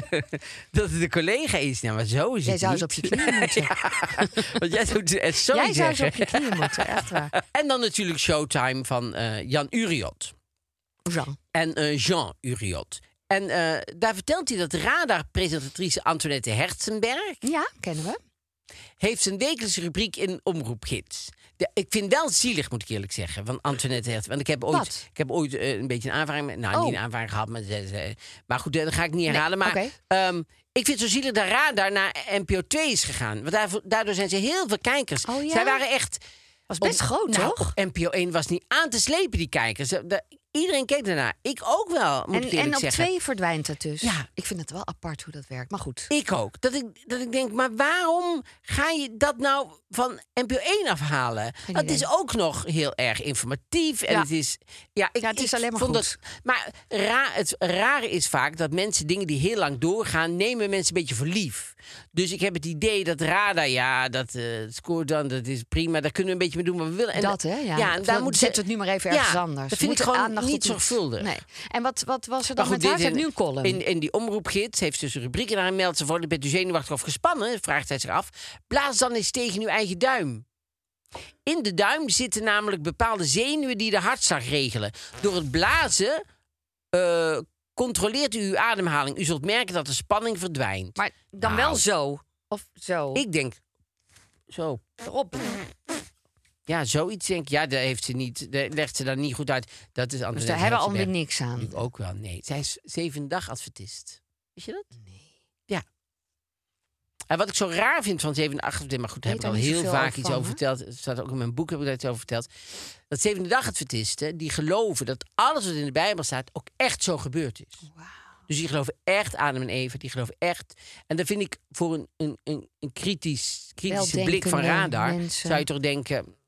S3: de collega is. Nou, maar zo is
S4: Jij
S3: het
S4: zou
S3: niet.
S4: eens op je knieën moeten.
S3: Want jij doet het zo
S4: Jij
S3: niet
S4: zou eens
S3: zeggen.
S4: op je knieën moeten, echt waar.
S3: En dan natuurlijk Showtime van Jan Uriot.
S4: Jean.
S3: En Jean Uriot. En daar vertelt hij dat radarpresentatrice Antoinette Herzenberg...
S4: Ja, kennen we.
S3: heeft een wekelijkse rubriek in Omroepgids. Ik vind wel zielig, moet ik eerlijk zeggen, van Antoinette Herzenberg. Want ik heb ooit een beetje een aanvaring met... Nou, niet een aanvaring gehad, maar goed, dat ga ik niet herhalen. Maar
S4: oké.
S3: ik vind het zo zielig dat Radar naar NPO 2 is gegaan. Want daardoor zijn ze heel veel kijkers.
S4: Oh, ja?
S3: Zij waren echt...
S4: Was best groot,
S3: nou,
S4: toch?
S3: op NPO 1 was niet aan te slepen, die kijkers. Iedereen keek ernaar. Ik ook wel, moet ik eerlijk
S4: En op
S3: zeggen.
S4: 2 verdwijnt het dus.
S3: Ja.
S4: Ik vind het wel apart hoe dat werkt, maar goed.
S3: Ik ook. Dat ik denk, maar waarom ga je dat nou van NPO 1 afhalen? Het
S4: idee.
S3: is ook nog heel erg informatief. En
S4: Ja.
S3: het is... Ja,
S4: het is alleen maar
S3: vond
S4: goed.
S3: Maar het rare is vaak dat mensen dingen die heel lang doorgaan... nemen mensen een beetje voor lief. Dus ik heb het idee dat Radar, dat scoort dan, dat is prima. Daar kunnen we een beetje mee doen wat we willen. En
S4: Dat, hè? Ja.
S3: Ja, en daar moeten
S4: zetten we het nu maar even ergens anders.
S3: Dat
S4: We
S3: vind ik
S4: moeten
S3: gewoon
S4: aandacht
S3: niet
S4: op iets-
S3: zorgvuldig.
S4: Nee. En wat was er
S3: Maar
S4: dan
S3: goed,
S4: met haar? Ze
S3: dit
S4: heeft nu een column.
S3: In die omroepgids heeft ze dus een rubriek en daar meldt ze voor... bent u zenuwachtig of gespannen? Vraagt hij zich af. Blaas dan eens tegen uw eigen duim. In de duim zitten namelijk bepaalde zenuwen die de hartslag regelen. Door het blazen controleert u uw ademhaling. U zult merken dat de spanning verdwijnt.
S4: Maar dan
S3: Nou.
S4: wel zo. Of zo.
S3: Ik denk... Zo.
S4: Erop.
S3: Ja, zoiets denk ik. Ja, daar heeft ze niet, daar legt ze dan niet goed uit. Dat is
S4: Dus daar hebben we alweer niks aan.
S3: Ik ook wel, nee. Zij is 7-dag-adventist. Weet je dat? Nee. Ja. En wat ik zo raar vind van 7-dag-adventist... maar goed, daar heb ik
S4: Weet
S3: al
S4: daar niet
S3: heel
S4: zoveel
S3: vaak
S4: over
S3: iets
S4: van,
S3: over
S4: hè?
S3: verteld. Het staat ook in mijn boek, heb ik daar iets over verteld. Dat 7-dag-adventisten, die geloven dat alles wat in de Bijbel staat... ook echt zo gebeurd is.
S4: Wauw.
S3: Dus die geloven echt Adam en Eva. Die geloven echt... En dat vind ik voor een kritische blik van
S4: Weldenkende
S3: Radar...
S4: mensen.
S3: zou je toch denken...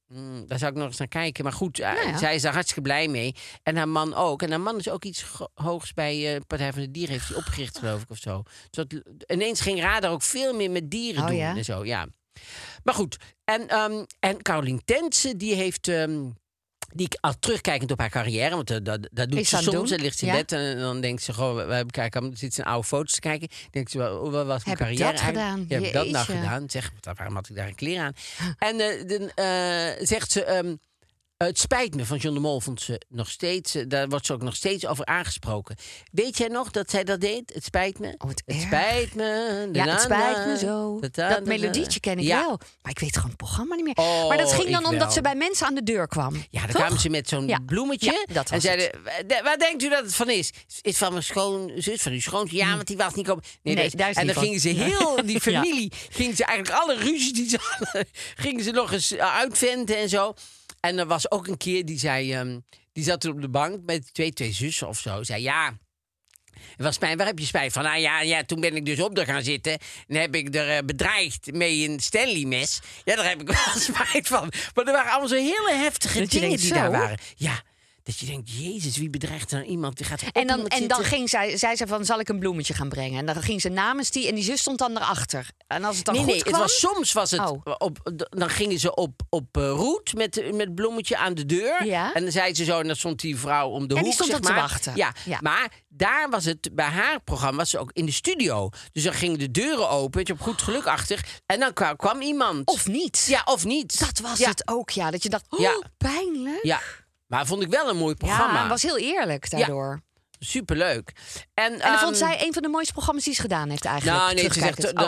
S3: Daar zou ik nog eens naar kijken. Maar goed,
S4: ja.
S3: zij is daar hartstikke blij mee. En haar man ook. En haar man is ook iets hoogs bij Partij van de Dieren. Heeft hij opgericht, geloof ik, of zo. Dus ineens ging Radar ook veel meer met dieren doen en zo, ja. Maar goed, en Caroline Tense, die heeft... die al terugkijkend op haar carrière, want dat doet ze soms. Dan ligt ze in bed en dan denkt ze gewoon, we hebben kijken, zit ze een oude foto's te kijken. Denkt ze, wat was mijn carrière
S4: eigenlijk?
S3: Heb ik dat nou gedaan? Zeg, waarom had ik daar een kleren aan? En dan zegt ze, het spijt me, van John de Mol vond ze nog steeds, daar wordt ze ook nog steeds over aangesproken. Weet jij nog dat zij dat deed? Het spijt me. Het spijt me.
S4: Het spijt me zo. Dat melodietje ken ik wel. Maar ik weet gewoon het programma niet meer. Maar dat ging dan omdat ze bij mensen aan de deur kwam.
S3: Ja, dan kwamen ze met zo'n bloemetje.
S4: Ja, dat was
S3: en zeiden, waar denkt u dat het van is? Is van mijn schoonzus, van uw schoonzus? Ja, want die was niet komen. Nee, daar is en dan gingen ze heel, die familie, gingen ze eigenlijk alle ruzies die ze hadden, gingen ze nog eens uitventen en zo. En er was ook een keer, die zei, die zat er op de bank met twee zussen of zo. Zei, ja, het was spijt, waar heb je spijt van? Nou ja, toen ben ik dus op er gaan zitten. En heb ik er bedreigd mee een Stanley-mes. Ja, daar heb ik wel spijt van. Maar er waren allemaal zo hele heftige dingen die daar waren. Ja. Dat je denkt, Jezus, wie bedreigt dan iemand? Die gaat
S4: en dan ging zei ze van, zal ik een bloemetje gaan brengen? En dan ging ze namens die en die zus stond dan erachter. En als het dan goed kwam...
S3: soms was het... Dan gingen ze op route met bloemetje aan de deur.
S4: Ja.
S3: En dan zei ze zo, en dan stond die vrouw om de hoek,
S4: die stond
S3: zeg
S4: op te
S3: maar.
S4: wachten.
S3: Ja, maar daar was het, bij haar programma was ze ook in de studio. Dus dan gingen de deuren open, weet je, op goed gelukachtig. En dan kwam iemand.
S4: Of niet.
S3: Ja, of niet.
S4: Dat was het ook, ja. Dat je dacht, pijnlijk.
S3: Ja. Maar vond ik wel een mooi programma.
S4: Ja, het was heel eerlijk daardoor.
S3: Ja, superleuk. En
S4: dat vond zij een van de mooiste programma's die ze gedaan heeft eigenlijk.
S3: Nou, nee, ze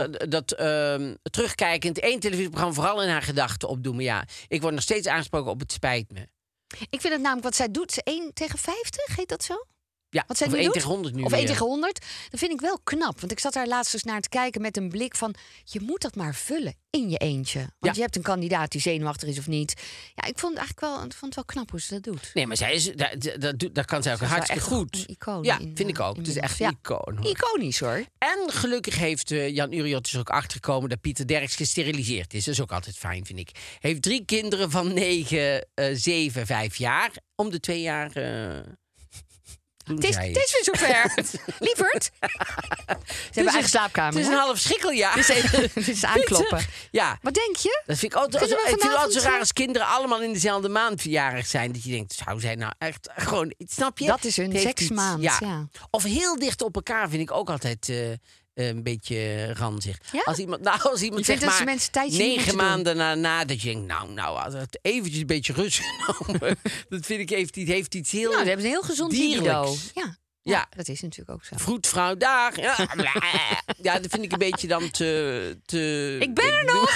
S3: zegt terugkijkend één televisieprogramma vooral in haar gedachten opdoen. Ja, ik word nog steeds aangesproken op het spijt me.
S4: Ik vind het namelijk wat zij doet. 1 tegen 50, heet dat zo?
S3: Ja,
S4: wat zij
S3: of
S4: nu
S3: 1
S4: doet?
S3: tegen 100 nu.
S4: Of 1 tegen 100. Dat vind ik wel knap. Want ik zat daar laatst eens naar te kijken met een blik van... je moet dat maar vullen in je eentje. Want je hebt een kandidaat die zenuwachtig is of niet. Ja, ik vond het wel knap hoe ze dat doet.
S3: Nee, maar zij is, dat kan zij ook hartstikke goed.
S4: Een icoon.
S3: Ja, vind ik ook. Het is echt een icoon. Hoor.
S4: Iconisch hoor.
S3: En gelukkig heeft Jan Uriot er ook achtergekomen dat Pieter Derks gesteriliseerd is. Dat is ook altijd fijn, vind ik. Heeft 3 kinderen van 9, 7, 5 jaar. Om de 2 jaar...
S4: Het is weer zover. Lieverd. Ze hebben eigen slaapkamer.
S3: Het is een half schrikkeljaar.
S4: Het is aankloppen.
S3: Ja.
S4: Wat denk je?
S3: Dat vind ik altijd, ik vind het altijd zo raar als kinderen allemaal in dezelfde maand verjarig zijn. Dat je denkt, zou zij nou echt gewoon... Snap je?
S4: Dat is hun seksmaand. Ja.
S3: Of heel dicht op elkaar vind ik ook altijd... een beetje ranzig.
S4: Ja?
S3: Als iemand zeg maar 9 maanden na dat je denkt, nou, als het eventjes een beetje rust genomen. Dat vind ik, heeft iets heel...
S4: Nou, ze hebben een heel gezond libido. Ja, dat is natuurlijk ook zo.
S3: Vroedvrouw, dag. Ja, dat vind ik een beetje dan te...
S4: Ik ben er nog!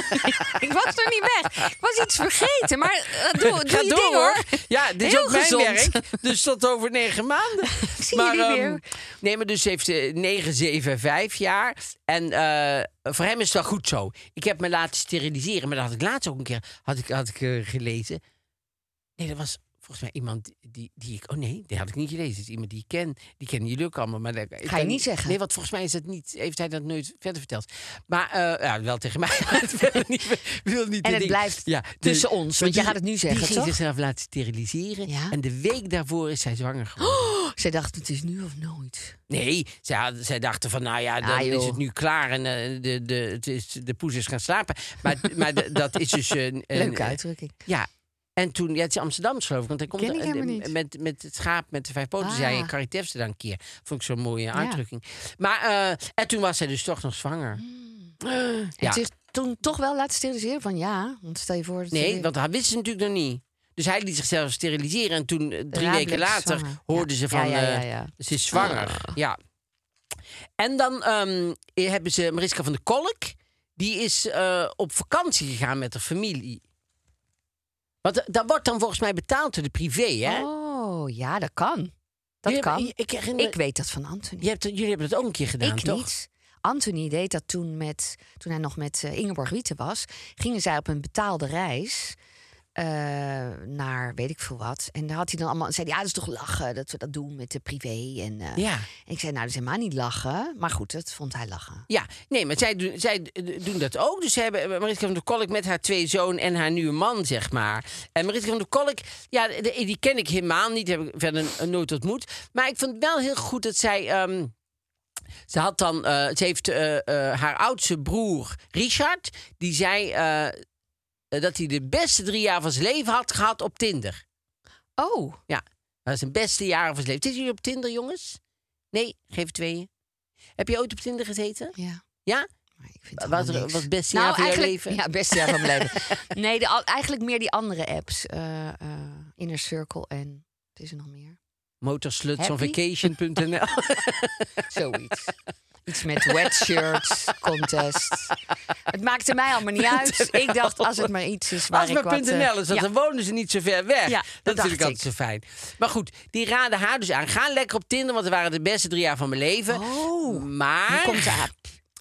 S4: Ik was nog niet weg. Ik was iets vergeten, maar doe je ding hoor.
S3: Ja, dit is
S4: heel
S3: ook mijn
S4: gezond.
S3: werk. Dus tot over 9 maanden.
S4: Ik zie jullie weer.
S3: Nee, maar dus heeft ze 9, 7, 5 jaar. En voor hem is het wel goed zo. Ik heb me laten steriliseren. Maar dat had ik laatst ook een keer had ik gelezen. Nee, dat was... Volgens mij iemand die ik... Oh nee, die had ik niet gelezen. Het is iemand die ik ken. Die kennen jullie ook allemaal. Maar
S4: Ga je niet zeggen?
S3: Nee, want volgens mij is dat niet, heeft hij dat nooit verder verteld. Maar wel tegen mij. Wil niet
S4: en het blijft tussen ons. Want jij gaat het nu zeggen,
S3: die
S4: toch?
S3: ging zichzelf laten steriliseren.
S4: Ja?
S3: En de week daarvoor is zij zwanger geworden.
S4: Zij dacht, het is nu of nooit.
S3: Nee, zij dachten van, nou ja, dan is het nu klaar. En de poes is gaan slapen. Maar dat is dus...
S4: Leuke uitdrukking.
S3: Ja. En toen, het is Amsterdam geloof ik, want hij komt met het schaap met de 5 poten, zei Carrie Tefse dan een keer. Vond ik zo'n mooie uitdrukking. Maar, en toen was zij dus toch nog zwanger.
S4: En zich toen toch wel laten steriliseren van want stel je voor...
S3: Nee, want dat wist ze natuurlijk nog niet. Dus hij liet zichzelf steriliseren en toen 3 weken later hoorden ze van, ze is zwanger. Ja. En dan hebben ze Mariska van der Kolk, die is op vakantie gegaan met haar familie. Want dat wordt dan volgens mij betaald door de privé, hè?
S4: Oh, ja, dat kan. Dat kan. Ik weet dat van Anthony.
S3: Jullie hebben dat ook een keer gedaan,
S4: ik
S3: toch?
S4: Niet. Anthony deed dat toen hij nog met Ingeborg Wieten was. Gingen zij op een betaalde reis naar weet ik veel wat. En daar had hij dan allemaal... zei hij, dat is toch lachen dat we dat doen met de privé. En ik zei, dat is helemaal niet lachen. Maar goed, dat vond hij lachen.
S3: Ja, nee, maar zij doen dat ook. Dus ze hebben Mariska van der Kolk met haar 2 zonen en haar nieuwe man, zeg maar. En Mariska van der Kolk, die ken ik helemaal niet. Heb ik verder nooit ontmoet. Maar ik vond het wel heel goed dat zij... ze heeft haar oudste broer, Richard, die zei dat hij de beste 3 jaar van zijn leven had gehad op Tinder.
S4: Oh.
S3: Ja, dat is zijn beste jaren van zijn leven. Zitten jullie op Tinder, jongens? Nee, geef 2. Heb je ooit op Tinder gezeten?
S4: Ja.
S3: Ja?
S4: Maar ik vind
S3: Wat het beste jaar van je leven?
S4: Ja, het beste jaar van mijn leven. Nee, eigenlijk meer die andere apps. Inner Circle en... wat is er nog meer?
S3: Motorslutsonvacation.nl.
S4: Zoiets. Iets met wetshirts, contest. Het maakte mij allemaal niet uit. Ik dacht, als het maar iets is waar
S3: als
S4: ik wat...
S3: .nl is, dan wonen ze niet zo ver weg.
S4: Ja,
S3: dat vind ik altijd zo fijn. Maar goed, die raden haar dus aan. Ga lekker op Tinder, want het waren de beste 3 jaar van mijn leven.
S4: Oh,
S3: maar...
S4: nu komt ze aan.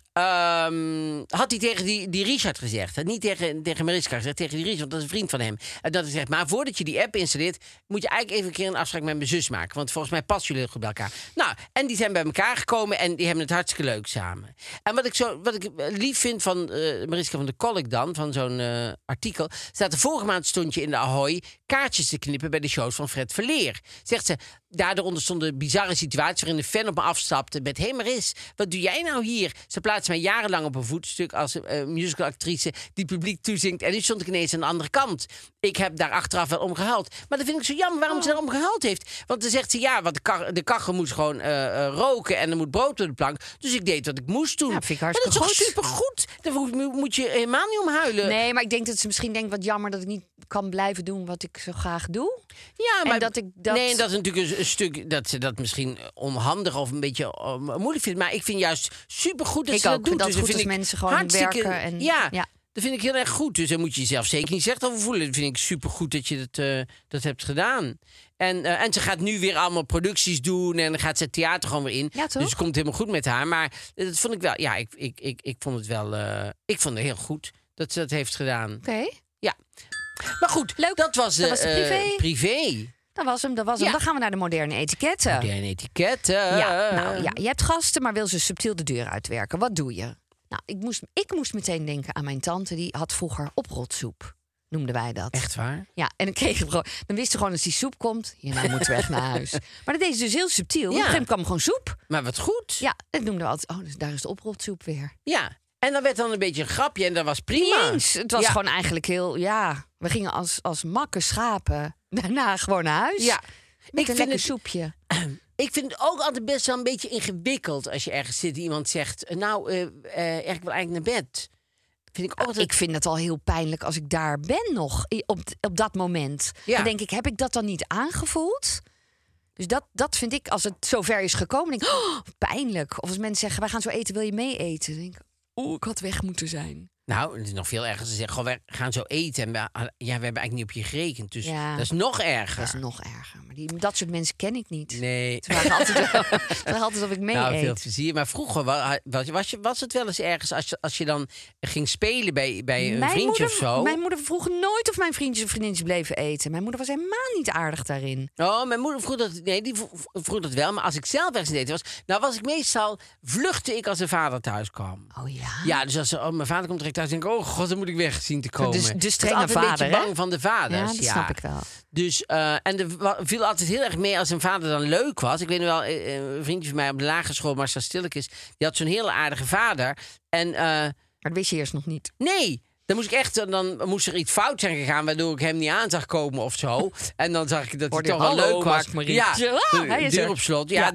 S3: Had hij tegen die Richard gezegd. Had niet tegen Mariska gezegd, tegen die Richard, want dat is een vriend van hem. En dat hij zegt, maar voordat je die app installeert, moet je eigenlijk even een keer een afspraak met mijn zus maken. Want volgens mij passen jullie heel goed bij elkaar. Nou, en die zijn bij elkaar gekomen en die hebben het hartstikke leuk samen. En wat ik lief vind van Mariska van der Kolk dan, van zo'n artikel, staat de vorige maand stond je in de Ahoy kaartjes te knippen bij de shows van Fred Verleer. Zegt ze, daardoor ontstond een bizarre situatie waarin een fan op me afstapte met, hé Maris, wat doe jij nou hier? Ze plaatste mij jarenlang op een voetstuk als musicalactrice die publiek toezingt en nu stond ik ineens aan de andere kant. Ik heb daar achteraf wel om gehuild. Maar dat vind ik zo jammer waarom ze daarom gehuild heeft. Want dan zegt ze, want de kachel moest gewoon roken en er moet brood op de plank. Dus ik deed wat ik moest doen.
S4: Ja, vind ik
S3: maar dat is toch supergoed? Daar moet je helemaal niet om huilen.
S4: Nee, maar ik denk dat ze misschien denkt, wat jammer dat ik niet kan blijven doen wat ik zo graag doe.
S3: Ja, maar
S4: en dat ik dat...
S3: Nee, dat is natuurlijk een stuk dat ze dat misschien onhandig of een beetje moeilijk vindt. Maar ik vind juist supergoed dat ze dat doet.
S4: Dat
S3: dus
S4: goed
S3: vind
S4: als
S3: ik
S4: mensen gewoon werken. En,
S3: ja, dat vind ik heel erg goed. Dus daar moet je jezelf zeker niet slecht over voelen. Dat vind ik supergoed dat je dat hebt gedaan. En ze gaat nu weer allemaal producties doen. En dan gaat ze het theater gewoon weer in.
S4: Ja, toch?
S3: Dus het komt helemaal goed met haar. Maar dat vond ik wel... Ja, ik vond het wel... ik vond het heel goed dat ze dat heeft gedaan.
S4: Oké.
S3: Ja. Maar goed,
S4: leuk.
S3: Dat was de
S4: privé. Dat was hem.
S3: Ja.
S4: Dan gaan we naar de moderne etiketten.
S3: Moderne etiketten.
S4: Ja, je hebt gasten, maar wil ze subtiel de deur uitwerken. Wat doe je? Nou, ik moest meteen denken aan mijn tante. Die had vroeger oprotsoep, noemden wij dat.
S3: Echt waar?
S4: Ja, en dan wist ze gewoon als die soep komt, nou moeten we echt naar huis. Maar dat deed ze dus heel subtiel. Op een gegeven moment kwam gewoon soep.
S3: Maar wat goed.
S4: Ja, dat noemden we altijd, dus daar is de oprotsoep weer.
S3: Ja, en dan werd dan een beetje een grapje en dat was prima.
S4: Niet eens. Het was gewoon eigenlijk heel, we gingen als makke schapen daarna gewoon naar huis. Ja. Met een lekker soepje.
S3: Ik vind het ook altijd best wel een beetje ingewikkeld als je ergens zit en iemand zegt, ik wil eigenlijk naar bed.
S4: Ik vind het al heel pijnlijk als ik daar ben nog, op dat moment. Ja. Dan denk ik, heb ik dat dan niet aangevoeld? Dus dat vind ik, als het zover is gekomen, denk ik, pijnlijk. Of als mensen zeggen, wij gaan zo eten, wil je mee eten? Dan denk ik, ik had weg moeten zijn.
S3: Nou, het is nog veel erger. Ze zeggen gewoon, we gaan zo eten. En we hebben eigenlijk niet op je gerekend. Dus dat is nog erger.
S4: Dat is nog erger. Maar dat soort mensen ken ik niet.
S3: Nee.
S4: Ze vragen altijd of ik mee eet.
S3: Veel plezier. Maar vroeger was het wel eens ergens als je dan ging spelen bij een vriendje of zo.
S4: Mijn moeder vroeg nooit of mijn vriendjes of vriendinnetjes bleven eten. Mijn moeder was helemaal niet aardig daarin.
S3: Oh, mijn moeder vroeg dat. Nee, die vroeg dat wel. Maar als ik zelf ergens eten was, vluchtte ik als de vader thuis kwam.
S4: Oh ja?
S3: Ja, dus als mijn vader komt direct thuis, denk ik, oh god, dan moet ik weg zien te komen.
S4: Dus de strenge vader,
S3: een beetje bang van de vaders.
S4: Ja, dat snap ik wel.
S3: Dus, en er viel altijd heel erg mee als een vader dan leuk was. Ik weet nog wel, een vriendje van mij op de lagere school, Marcel Stillekes, die had zo'n hele aardige vader.
S4: Maar dat wist je eerst nog niet.
S3: Nee. Dan moest er iets fout zijn gegaan, waardoor ik hem niet aan zag komen of zo. En dan zag ik dat hij toch wel leuk was.
S4: Ja,
S3: de deur op slot. Ja,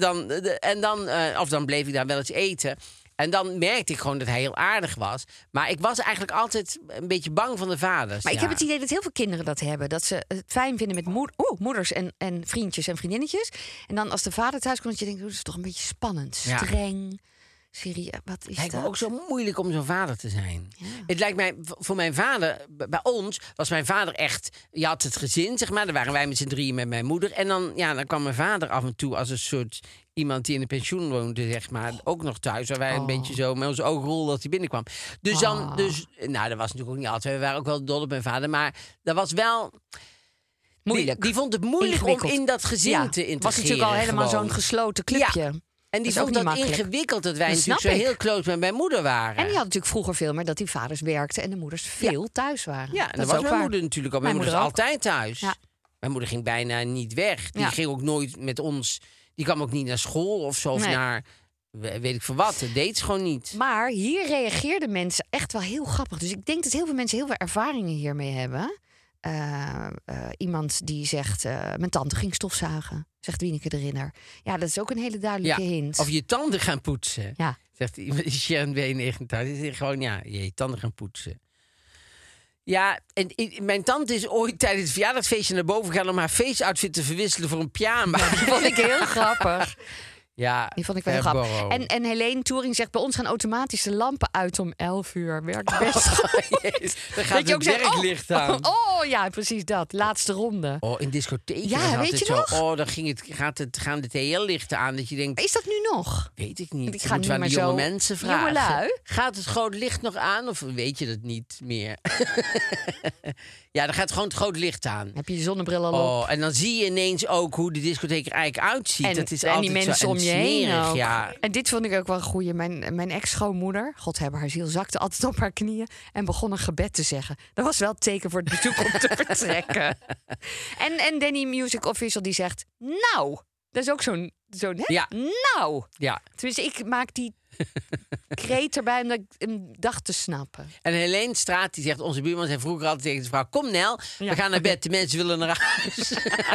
S3: dan bleef ik daar wel eens eten. En dan merkte ik gewoon dat hij heel aardig was. Maar ik was eigenlijk altijd een beetje bang van de vaders.
S4: Maar ik heb het idee dat heel veel kinderen dat hebben. Dat ze het fijn vinden met moeders en vriendjes en vriendinnetjes. En dan als de vader thuis komt, dat je denkt, dat is toch een beetje spannend. Streng. Wat is
S3: Het lijkt
S4: dat?
S3: me ook zo moeilijk om zo'n vader te zijn.
S4: Ja.
S3: Het lijkt mij, voor mijn vader, bij ons was mijn vader echt... Je had het gezin, zeg maar. Dan waren wij met z'n drieën met mijn moeder. En dan kwam mijn vader af en toe als een soort... Iemand die in een pensioen woonde, zeg maar. Ook nog thuis, waar wij een beetje zo met onze ogen rolden als hij binnenkwam. Dus dat was natuurlijk ook niet altijd. We waren ook wel dol op mijn vader. Maar dat was wel...
S4: Moeilijk.
S3: Die vond het moeilijk om in dat gezin te integreren.
S4: Het was natuurlijk al helemaal
S3: gewoon.
S4: zo'n gesloten clubje.
S3: Ja. En die
S4: is ook
S3: vond
S4: niet
S3: dat
S4: makkelijk.
S3: ingewikkeld dat wij
S4: Dat
S3: natuurlijk zo
S4: snap ik.
S3: heel close met mijn moeder waren.
S4: En die had natuurlijk vroeger veel meer dat die vaders werkten en de moeders veel thuis waren.
S3: Ja, en dat
S4: is
S3: was
S4: ook
S3: mijn
S4: waar.
S3: moeder natuurlijk al. Mijn
S4: Mijn
S3: moeder is
S4: moeder
S3: altijd thuis.
S4: Ja.
S3: Mijn moeder ging bijna niet weg. Die
S4: Ja.
S3: ging ook nooit met ons... Die kwam ook niet naar school of zo. Of
S4: Nee.
S3: naar... Weet ik veel wat. Dat deed ze gewoon niet.
S4: Maar hier reageerden mensen echt wel heel grappig. Dus ik denk dat heel veel mensen heel veel ervaringen hiermee hebben. Iemand die zegt, mijn tante ging stofzuigen. Zegt Wieneke de Rinner. Ja, dat is ook een hele duidelijke hint.
S3: Of je tanden gaan poetsen.
S4: Ja.
S3: Zegt iemand, Sharon B89. Die zegt gewoon, je tanden gaan poetsen. Ja, en mijn tante is ooit tijdens het verjaardagsfeestje naar boven gegaan... om haar feestoutfit te verwisselen voor een pyjama.
S4: Dat vond ik heel grappig.
S3: Ja,
S4: Die vond ik wel heel grappig. En Helene Touring zegt, bij ons gaan automatisch de lampen uit om 11:00. Werkt best goed.
S3: Jezus, dan gaat
S4: Dat je ook
S3: het
S4: zegt,
S3: werklicht aan.
S4: Oh, ja, precies dat. Laatste ronde.
S3: Oh, in discotheken
S4: Ja,
S3: was
S4: weet
S3: altijd
S4: je
S3: zo.
S4: nog?
S3: Oh, dan gaan de TL-lichten aan dat je denkt...
S4: Is dat nu nog?
S3: Weet ik niet.
S4: Ik ga
S3: Moeten we
S4: nu
S3: aan de
S4: maar
S3: jonge
S4: zo-
S3: mensen vragen.
S4: Jongelui?
S3: Gaat het groot licht nog aan of weet je dat niet meer? Ja, dan gaat gewoon het groot licht aan.
S4: Heb je je zonnebril al op?
S3: Oh, en dan zie je ineens ook hoe de discotheek er eigenlijk uitziet. Dat is
S4: en
S3: altijd
S4: die mensen
S3: zo,
S4: om je heen
S3: smerig,
S4: ook.
S3: ja.
S4: En dit vond ik ook wel een goeie. Mijn ex-schoonmoeder, God hebben haar ziel, zakte altijd op haar knieën en begon een gebed te zeggen. Dat was wel het teken voor het bezoek om te vertrekken. En Danny Music Official die zegt, nou, dat is ook zo'n hè?
S3: Ja.
S4: Nou.
S3: Ja.
S4: Tenminste, ik maak die kreet erbij omdat ik hem dacht te snappen.
S3: En Helene Straat die zegt, onze buurman zei vroeger altijd tegen de vrouw... Kom Nel, we gaan naar bed, de mensen willen naar huis.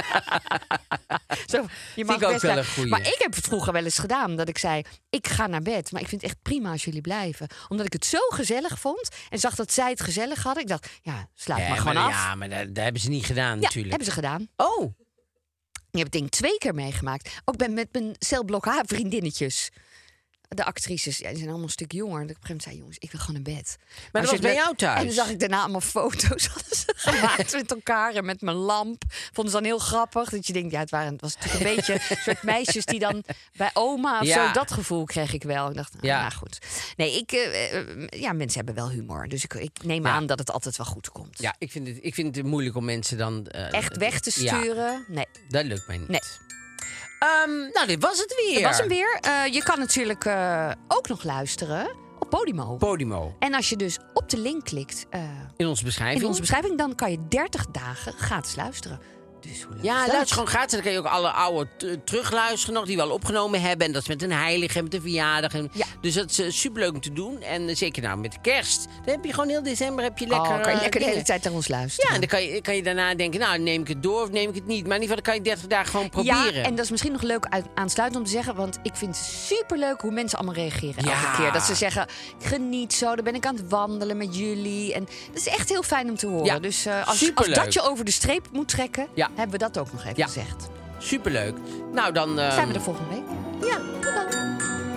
S4: Zo, je mag
S3: ik ook
S4: best
S3: wel
S4: blijven.
S3: een goeie.
S4: Maar ik heb het vroeger wel eens gedaan. Dat ik zei, ik ga naar bed. Maar ik vind het echt prima als jullie blijven. Omdat ik het zo gezellig vond. En zag dat zij het gezellig hadden. Ik dacht, ja, sluit maar gewoon af.
S3: Ja, maar dat hebben ze niet gedaan
S4: Ja,
S3: natuurlijk.
S4: hebben ze gedaan.
S3: Oh,
S4: Ik heb het ding 2 keer meegemaakt. Ook met mijn celblok H vriendinnetjes. De actrices, die zijn allemaal een stuk jonger. En ik op een gegeven moment zei, jongens, ik wil gewoon naar bed.
S3: maar dat was bij jou thuis.
S4: En dan zag ik daarna allemaal foto's hadden ze gemaakt met elkaar en met mijn lamp. Vonden ze dan heel grappig. Dat je denkt, ja, het was natuurlijk een beetje een soort meisjes die dan bij oma of
S3: Ja.
S4: zo. Dat gevoel kreeg ik wel. Ik dacht,
S3: Ja.
S4: nou goed. Nee, mensen hebben wel humor. Dus ik neem
S3: Ja.
S4: aan dat het altijd wel goed komt.
S3: Ja, ik vind het moeilijk om mensen dan...
S4: Echt weg te
S3: Ja,
S4: sturen? Nee.
S3: dat lukt mij niet.
S4: Nee.
S3: Nou, dit was het weer.
S4: Dat was hem weer. Je kan natuurlijk ook nog luisteren op Podimo.
S3: Podimo.
S4: En als je dus op de link klikt
S3: In onze beschrijving.
S4: in onze beschrijving, dan kan je 30 dagen gratis luisteren. Dus hoe leuk
S3: Ja,
S4: is dat?
S3: luister gewoon gratis. Dan kan je ook alle oude terugluisteren nog, die we al opgenomen hebben. En dat is met een heilige en met een verjaardag. En,
S4: Ja.
S3: Dus dat is superleuk om te doen. En zeker nou met kerst. Dan heb je gewoon heel december heb je lekker...
S4: kan je lekker de
S3: dingen.
S4: hele tijd naar ons luisteren.
S3: Ja, en dan kan je daarna denken, nou, neem ik het door of neem ik het niet. Maar in ieder geval, dan kan je 30 dagen gewoon proberen.
S4: Ja, en dat is misschien nog leuk aansluitend om te zeggen. Want ik vind het superleuk hoe mensen allemaal reageren
S3: Ja.
S4: elke keer. Dat ze zeggen, ik geniet zo, dan ben ik aan het wandelen met jullie. En dat is echt heel fijn om te horen.
S3: Ja,
S4: Dus als
S3: superleuk.
S4: dat je over de streep moet trekken,
S3: Ja.
S4: hebben we dat ook nog even
S3: Ja.
S4: gezegd.
S3: Superleuk. Nou, dan...
S4: Zijn we er volgende week?
S3: Ja, tot dan.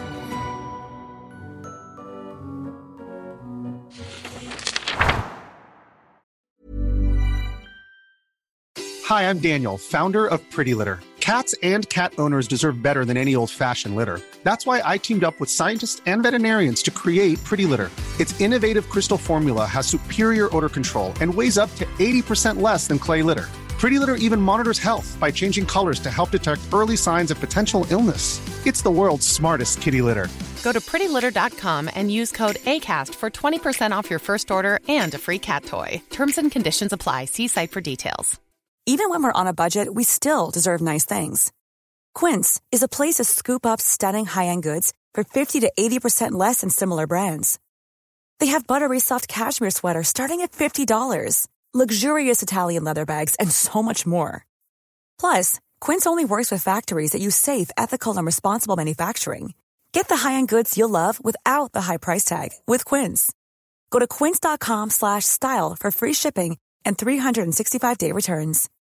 S6: Hi, I'm Daniel, founder of Pretty Litter. Cats and cat owners deserve better than any old-fashioned litter. That's why I teamed up with scientists and veterinarians to create Pretty Litter. Its innovative crystal formula has superior odor control and weighs up to 80% less than clay litter. Pretty Litter even monitors health by changing colors to help detect early signs of potential illness. It's the world's smartest kitty litter.
S7: Go to prettylitter.com and use code ACAST for 20% off your first order and a free cat toy. Terms and conditions apply. See site for details.
S8: Even when we're on a budget, we still deserve nice things. Quince is a place to scoop up stunning high-end goods for 50 to 80% less than similar brands. They have buttery soft cashmere sweaters starting at $50, luxurious Italian leather bags, and so much more. Plus, Quince only works with factories that use safe, ethical, and responsible manufacturing. Get the high-end goods you'll love without the high price tag with Quince. Go to quince.com/style for free shipping and 365-day returns.